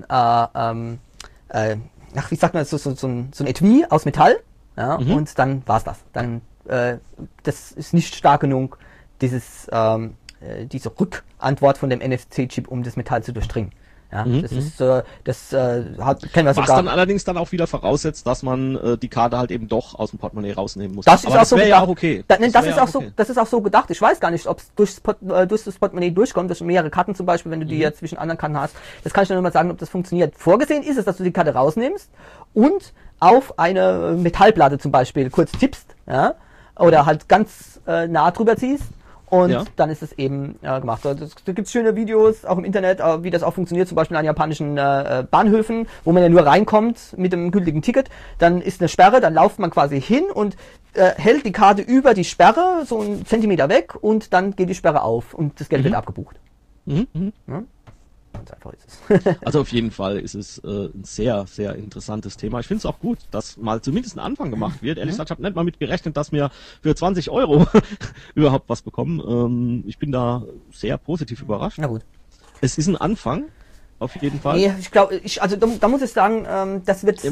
wie sagt man das, so ein Etui aus Metall, ja, und dann war's das. Dann, das ist nicht stark genug, diese Rückantwort von dem NFC-Chip, um das Metall zu durchdringen. Ja, kennen wir sogar. Was dann allerdings dann auch wieder voraussetzt, dass man die Karte halt eben doch aus dem Portemonnaie rausnehmen muss. Das ist aber auch so gedacht. Ja auch okay. Das ist auch so gedacht. Ich weiß gar nicht, ob es durch das Portemonnaie durchkommt, durch mehrere Karten zum Beispiel, wenn du die ja zwischen anderen Karten hast. Das kann ich dir nur mal sagen, ob das funktioniert. Vorgesehen ist es, dass du die Karte rausnimmst und auf eine Metallplatte zum Beispiel kurz tippst, ja, oder halt ganz nah drüber ziehst. Und dann ist es eben gemacht. Da gibt's schöne Videos auch im Internet, wie das auch funktioniert, zum Beispiel an japanischen Bahnhöfen, wo man ja nur reinkommt mit dem gültigen Ticket. Dann ist eine Sperre, dann lauft man quasi hin und hält die Karte über die Sperre, so einen Zentimeter weg, und dann geht die Sperre auf und das Geld wird abgebucht. Ja? Ganz einfach ist es. Also auf jeden Fall ist es ein sehr, sehr interessantes Thema. Ich finde es auch gut, dass mal zumindest ein Anfang gemacht wird. Ehrlich gesagt, ich habe nicht mal mit gerechnet, dass wir für 20 € überhaupt was bekommen. Ich bin da sehr positiv überrascht. Na gut. Es ist ein Anfang, auf jeden Fall. Nee, ich glaube, da muss ich sagen, das wird,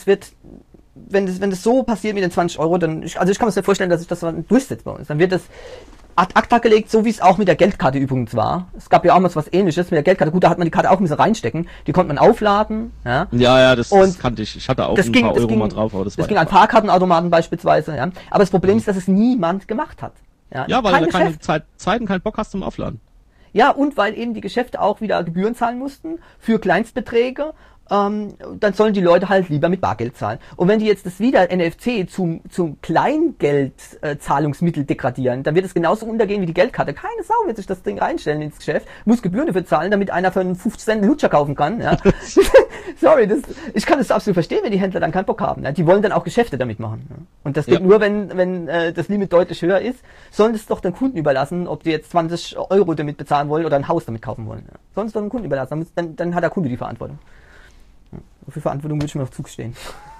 wenn das so passiert mit den 20 €, dann, ich kann mir nicht vorstellen, dass sich das dann durchsetzt bei uns. Dann wird das ad acta gelegt, so wie es auch mit der Geldkarte übrigens war. Es gab ja auch mal was Ähnliches mit der Geldkarte. Gut, da hat man die Karte auch ein bisschen reinstecken. Die konnte man aufladen. Ja, das kannte ich. Ich hatte auch ein paar Euro mal drauf. Aber das ging an Fahrkartenautomaten beispielsweise. Ja. Aber das Problem ist, dass es niemand gemacht hat. Ja, weil du keine Zeit und keinen Bock hast zum Aufladen. Ja, und weil eben die Geschäfte auch wieder Gebühren zahlen mussten für Kleinstbeträge. Dann sollen die Leute halt lieber mit Bargeld zahlen. Und wenn die jetzt das wieder NFC zum Kleingeld-Zahlungsmittel degradieren, dann wird es genauso untergehen wie die Geldkarte. Keine Sau wird sich das Ding reinstellen ins Geschäft, muss Gebühren dafür zahlen, damit einer für einen 50 Cent einen Lutscher kaufen kann. Ja. Sorry, ich kann das absolut verstehen, wenn die Händler dann keinen Bock haben. Ja. Die wollen dann auch Geschäfte damit machen. Ja. Und das geht nur, wenn das Limit deutlich höher ist. Sollen es doch den Kunden überlassen, ob die jetzt 20 € damit bezahlen wollen oder ein Haus damit kaufen wollen. Ja. Sollen es doch den Kunden überlassen, dann hat der Kunde die Verantwortung. So viel Verantwortung würde ich mir noch zugestehen.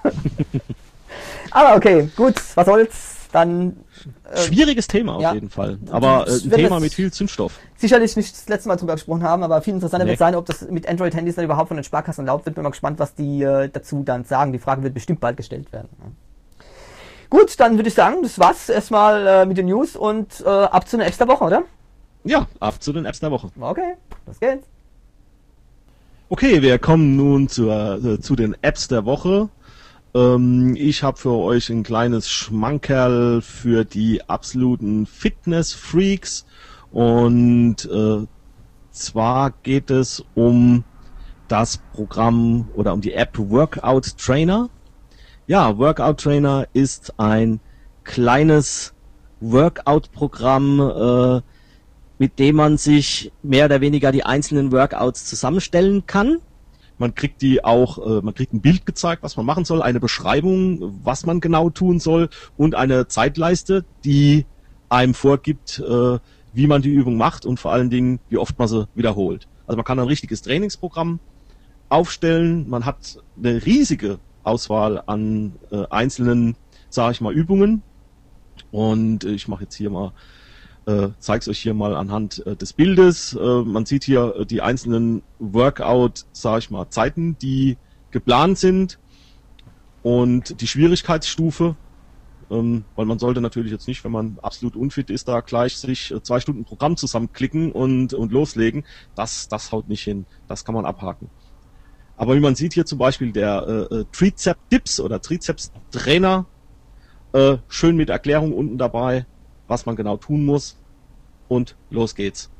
Aber okay, gut, was soll's, dann... Schwieriges Thema auf jeden Fall, aber ein Thema mit viel Zündstoff. Sicherlich nicht das letzte Mal drüber gesprochen haben, aber viel interessanter wird sein, ob das mit Android-Handys dann überhaupt von den Sparkassen erlaubt wird. Bin mal gespannt, was die dazu dann sagen. Die Frage wird bestimmt bald gestellt werden. Gut, dann würde ich sagen, das war's erstmal mit den News und ab zu den Apps der Woche, oder? Ja, ab zu den Apps der Woche. Okay, los geht's. Okay, wir kommen nun zu den Apps der Woche. Ich habe für euch ein kleines Schmankerl für die absoluten Fitness-Freaks. Und zwar geht es um das Programm oder um die App Workout Trainer. Ja, Workout Trainer ist ein kleines Workout-Programm, mit dem man sich mehr oder weniger die einzelnen Workouts zusammenstellen kann. Man kriegt man kriegt ein Bild gezeigt, was man machen soll, eine Beschreibung, was man genau tun soll und eine Zeitleiste, die einem vorgibt, wie man die Übung macht und vor allen Dingen, wie oft man sie wiederholt. Also man kann ein richtiges Trainingsprogramm aufstellen. Man hat eine riesige Auswahl an einzelnen, sage ich mal, Übungen. Und ich mache jetzt hier mal zeige es euch hier mal anhand des Bildes. Man sieht hier die einzelnen Workout, sage ich mal, Zeiten, die geplant sind und die Schwierigkeitsstufe, weil man sollte natürlich jetzt nicht, wenn man absolut unfit ist, da gleich sich 2 Stunden Programm zusammenklicken und loslegen. Das haut nicht hin. Das kann man abhaken. Aber wie man sieht hier zum Beispiel der Trizeps-Dips oder Trizeps-Trainer, schön mit Erklärung unten dabei, was man genau tun muss, und los geht's.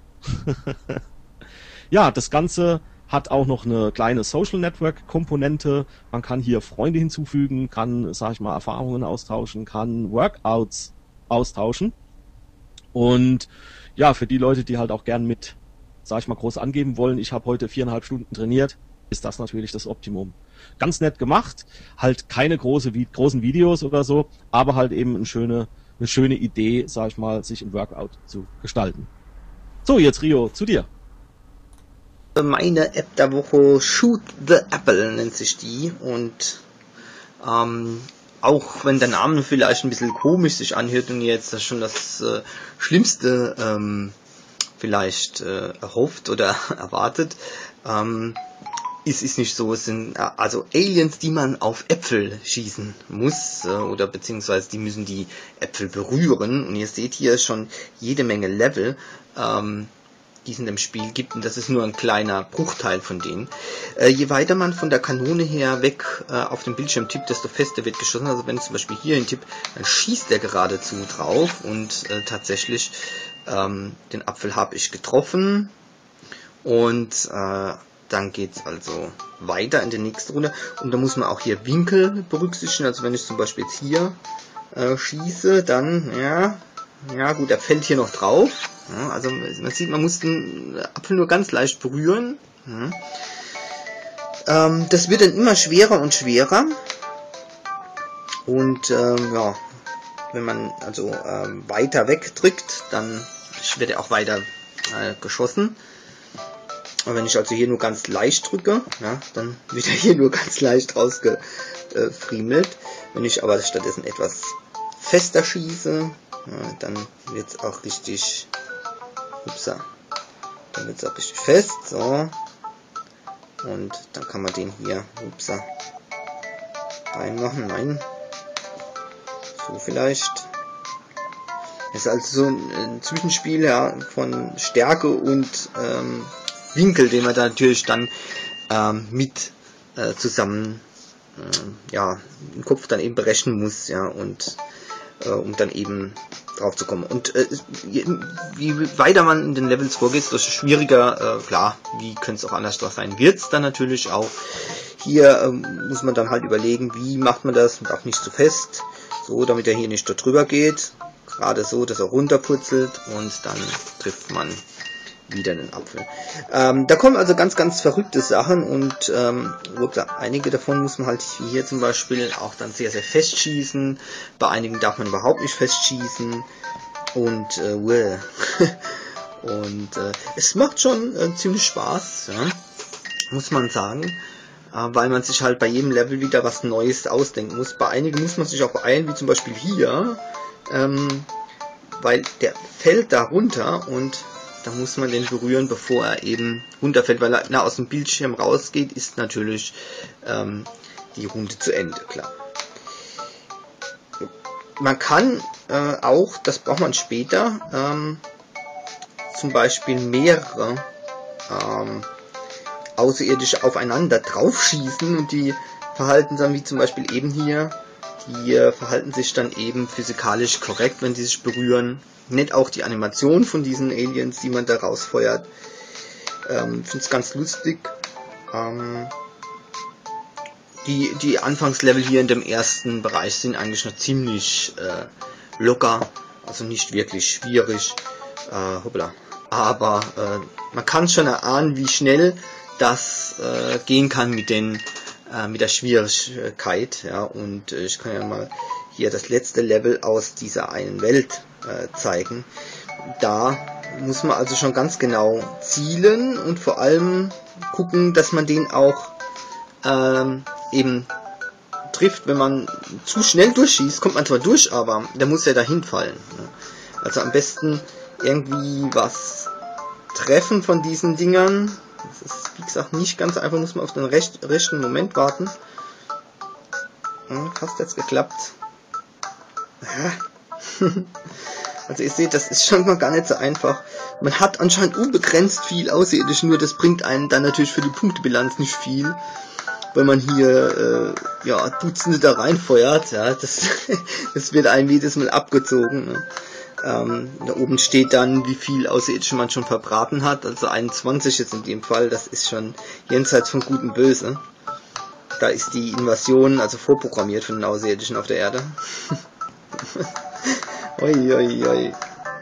Ja, das Ganze hat auch noch eine kleine Social Network Komponente. Man kann hier Freunde hinzufügen, kann, sag ich mal, Erfahrungen austauschen, kann Workouts austauschen. Und ja, für die Leute, die halt auch gern mit, sag ich mal, groß angeben wollen, ich habe heute 4,5 Stunden trainiert, ist das natürlich das Optimum. Ganz nett gemacht, halt keine großen Videos oder so, aber halt eben eine schöne Idee, sag ich mal, sich ein Workout zu gestalten. So, jetzt Rio, zu dir. Meine App der Woche Shoot the Apple nennt sich die und auch wenn der Name vielleicht ein bisschen komisch sich anhört und ihr jetzt schon das Schlimmste vielleicht erhofft oder erwartet, ist nicht so. Es sind also Aliens, die man auf Äpfel schießen muss, oder beziehungsweise die müssen die Äpfel berühren. Und ihr seht hier schon jede Menge Level, die es in dem Spiel gibt, und das ist nur ein kleiner Bruchteil von denen. Je weiter man von der Kanone her weg auf dem Bildschirm tippt, desto fester wird geschossen. Also wenn ich zum Beispiel hier tippe, dann schießt der geradezu drauf, und tatsächlich den Apfel habe ich getroffen, und dann geht's also weiter in die nächste Runde, und da muss man auch hier Winkel berücksichtigen. Also wenn ich zum Beispiel jetzt hier schieße, dann ja gut, er fällt hier noch drauf. Ja, also man sieht, man muss den Apfel nur ganz leicht berühren. Ja. Das wird dann immer schwerer und schwerer. Und ja, wenn man also weiter wegdrückt, dann wird er auch weiter geschossen. Und wenn ich also hier nur ganz leicht drücke, ja, dann wird er hier nur ganz leicht rausgefriemelt. Wenn ich aber stattdessen etwas fester schieße, ja, dann wird es auch richtig, dann wird es auch richtig fest, so. Und dann kann man den hier, reinmachen, nein, so vielleicht. Das ist also so ein Zwischenspiel, ja, von Stärke und Winkel, den man da natürlich dann mit zusammen im Kopf dann eben berechnen muss, ja, und um dann eben drauf zu kommen. Und wie weiter man in den Levels vorgeht, desto schwieriger, klar, wie könnte es auch anders sein, wird es dann natürlich auch. Hier muss man dann halt überlegen, wie macht man das, und auch nicht zu fest, so, damit er hier nicht da drüber geht, gerade so, dass er runterputzelt, und dann trifft man wieder den Apfel. Da kommen also ganz, ganz verrückte Sachen, und einige davon muss man halt, wie hier zum Beispiel, auch dann sehr, sehr fest schießen. Bei einigen darf man überhaupt nicht festschießen, und und es macht schon ziemlich Spaß, ja, muss man sagen, weil man sich halt bei jedem Level wieder was Neues ausdenken muss. Bei einigen muss man sich auch beeilen, wie zum Beispiel hier, weil der fällt da runter, und da muss man den berühren, bevor er eben runterfällt, weil er aus dem Bildschirm rausgeht, ist natürlich die Runde zu Ende, klar. Man kann auch, das braucht man später, zum Beispiel mehrere Außerirdische aufeinander draufschießen, und die verhalten dann, wie zum Beispiel eben hier, die verhalten sich dann eben physikalisch korrekt, wenn sie sich berühren. Nicht auch die Animation von diesen Aliens, die man da rausfeuert. Finde es ganz lustig. Die Anfangslevel hier in dem ersten Bereich sind eigentlich noch ziemlich locker, also nicht wirklich schwierig. Aber man kann schon erahnen, wie schnell das gehen kann mit der Schwierigkeit, ja, und ich kann ja mal hier das letzte Level aus dieser einen Welt zeigen. Da muss man also schon ganz genau zielen und vor allem gucken, dass man den auch eben trifft. Wenn man zu schnell durchschießt, kommt man zwar durch, aber der muss ja dahin fallen. Also am besten irgendwie was treffen von diesen Dingern. Das ist, wie gesagt, nicht ganz einfach, muss man auf den rechten Moment warten. Fast jetzt geklappt. Also ihr seht, das ist schon mal gar nicht so einfach. Man hat anscheinend unbegrenzt viel Außerirdisch, nur das bringt einen dann natürlich für die Punktebilanz nicht viel. Weil man hier Dutzende da reinfeuert, ja, das wird einem jedes Mal abgezogen, ne? Da oben steht dann, wie viel Außerirdische man schon verbraten hat, also 21 jetzt in dem Fall, das ist schon jenseits von Gut und Böse. Da ist die Invasion also vorprogrammiert von den Außerirdischen auf der Erde. Oi, oi, oi.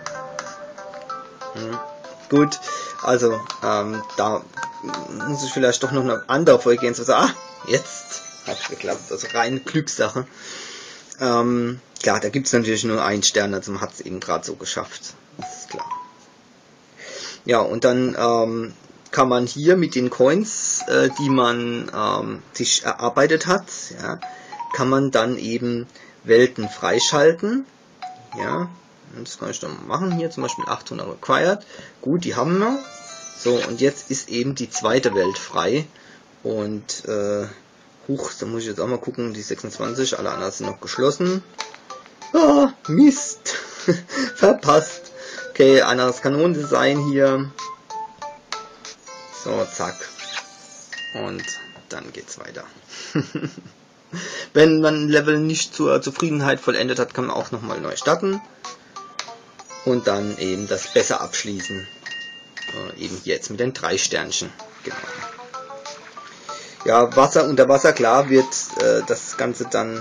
Gut, also da muss ich vielleicht doch noch eine andere Folge gehen, so, jetzt hat's geklappt, also reine Glückssache. Klar, da gibt's natürlich nur einen Stern, also man hat's eben gerade so geschafft, das ist klar. Ja, und dann kann man hier mit den Coins, die man sich erarbeitet hat, ja, kann man dann eben Welten freischalten. Ja, das kann ich dann machen. Hier zum Beispiel 800 required. Gut, die haben wir. So, und jetzt ist eben die zweite Welt frei. Und, da muss ich jetzt auch mal gucken, die 26, alle anderen sind noch geschlossen. Ah, Mist. Verpasst. Okay, anderes Kanonendesign hier. So, zack. Und dann geht's weiter. Wenn man ein Level nicht zur Zufriedenheit vollendet hat, kann man auch nochmal neu starten. Und dann eben das besser abschließen. Eben jetzt mit den 3 Sternchen. Genau. Ja, unter Wasser, klar, wird das Ganze dann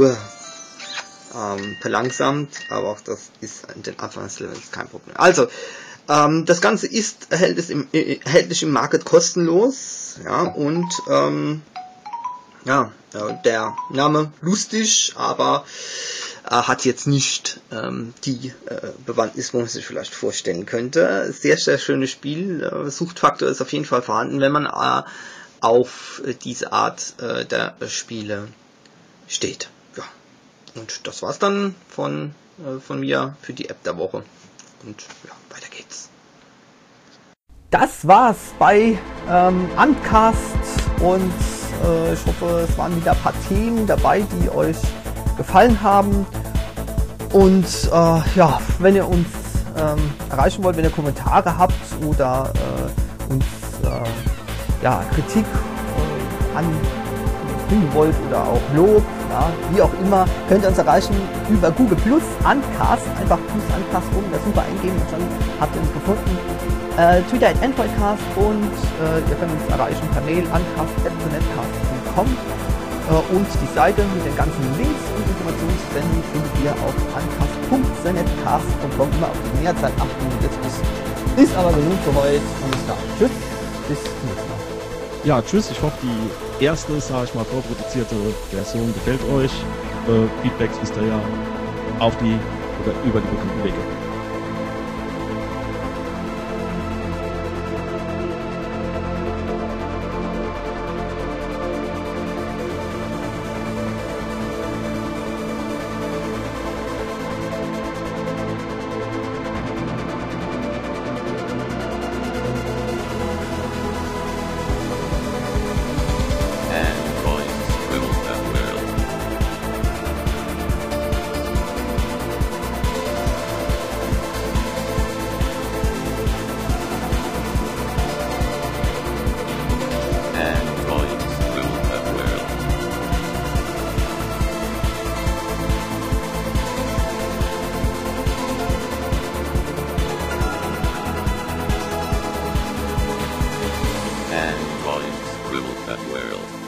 verlangsamt, aber auch das ist in den Advanced Levels kein Problem. Also, das Ganze ist erhältlich im Market kostenlos, ja, und der Name lustig, aber hat jetzt nicht die Bewandtnis, wo man sich vielleicht vorstellen könnte. Sehr, sehr schönes Spiel. Suchtfaktor ist auf jeden Fall vorhanden, wenn man auf diese Art der Spiele steht. Ja. Und das war's dann von mir für die App der Woche. Und ja, weiter geht's. Das war's bei Uncast und ich hoffe, es waren wieder ein paar Themen dabei, die euch gefallen haben. Und ja, wenn ihr uns erreichen wollt, wenn ihr Kommentare habt oder uns Kritik anbringen wollt oder auch Lob, ja, wie auch immer, könnt ihr uns erreichen über Google Plus Uncast, einfach Plus Uncast oben das super eingeben und dann habt ihr uns gefunden. Twitter @AndroidCast und ihr könnt uns erreichen per Mail uncast@netcast.com und die Seite mit den ganzen Links und Informationen zu Sendungen findet ihr auf uncast.netcast.com. Immer auf die Mehrzahl achten. Jetzt ist aber genug für heute und bis dann. Tschüss, bis zum nächsten Mal. Ja, tschüss. Ich hoffe, die erste, sage ich mal, vorproduzierte Version gefällt euch. Feedbacks wisst ihr ja auf die oder über die bekannten Wege. Androids rule that world.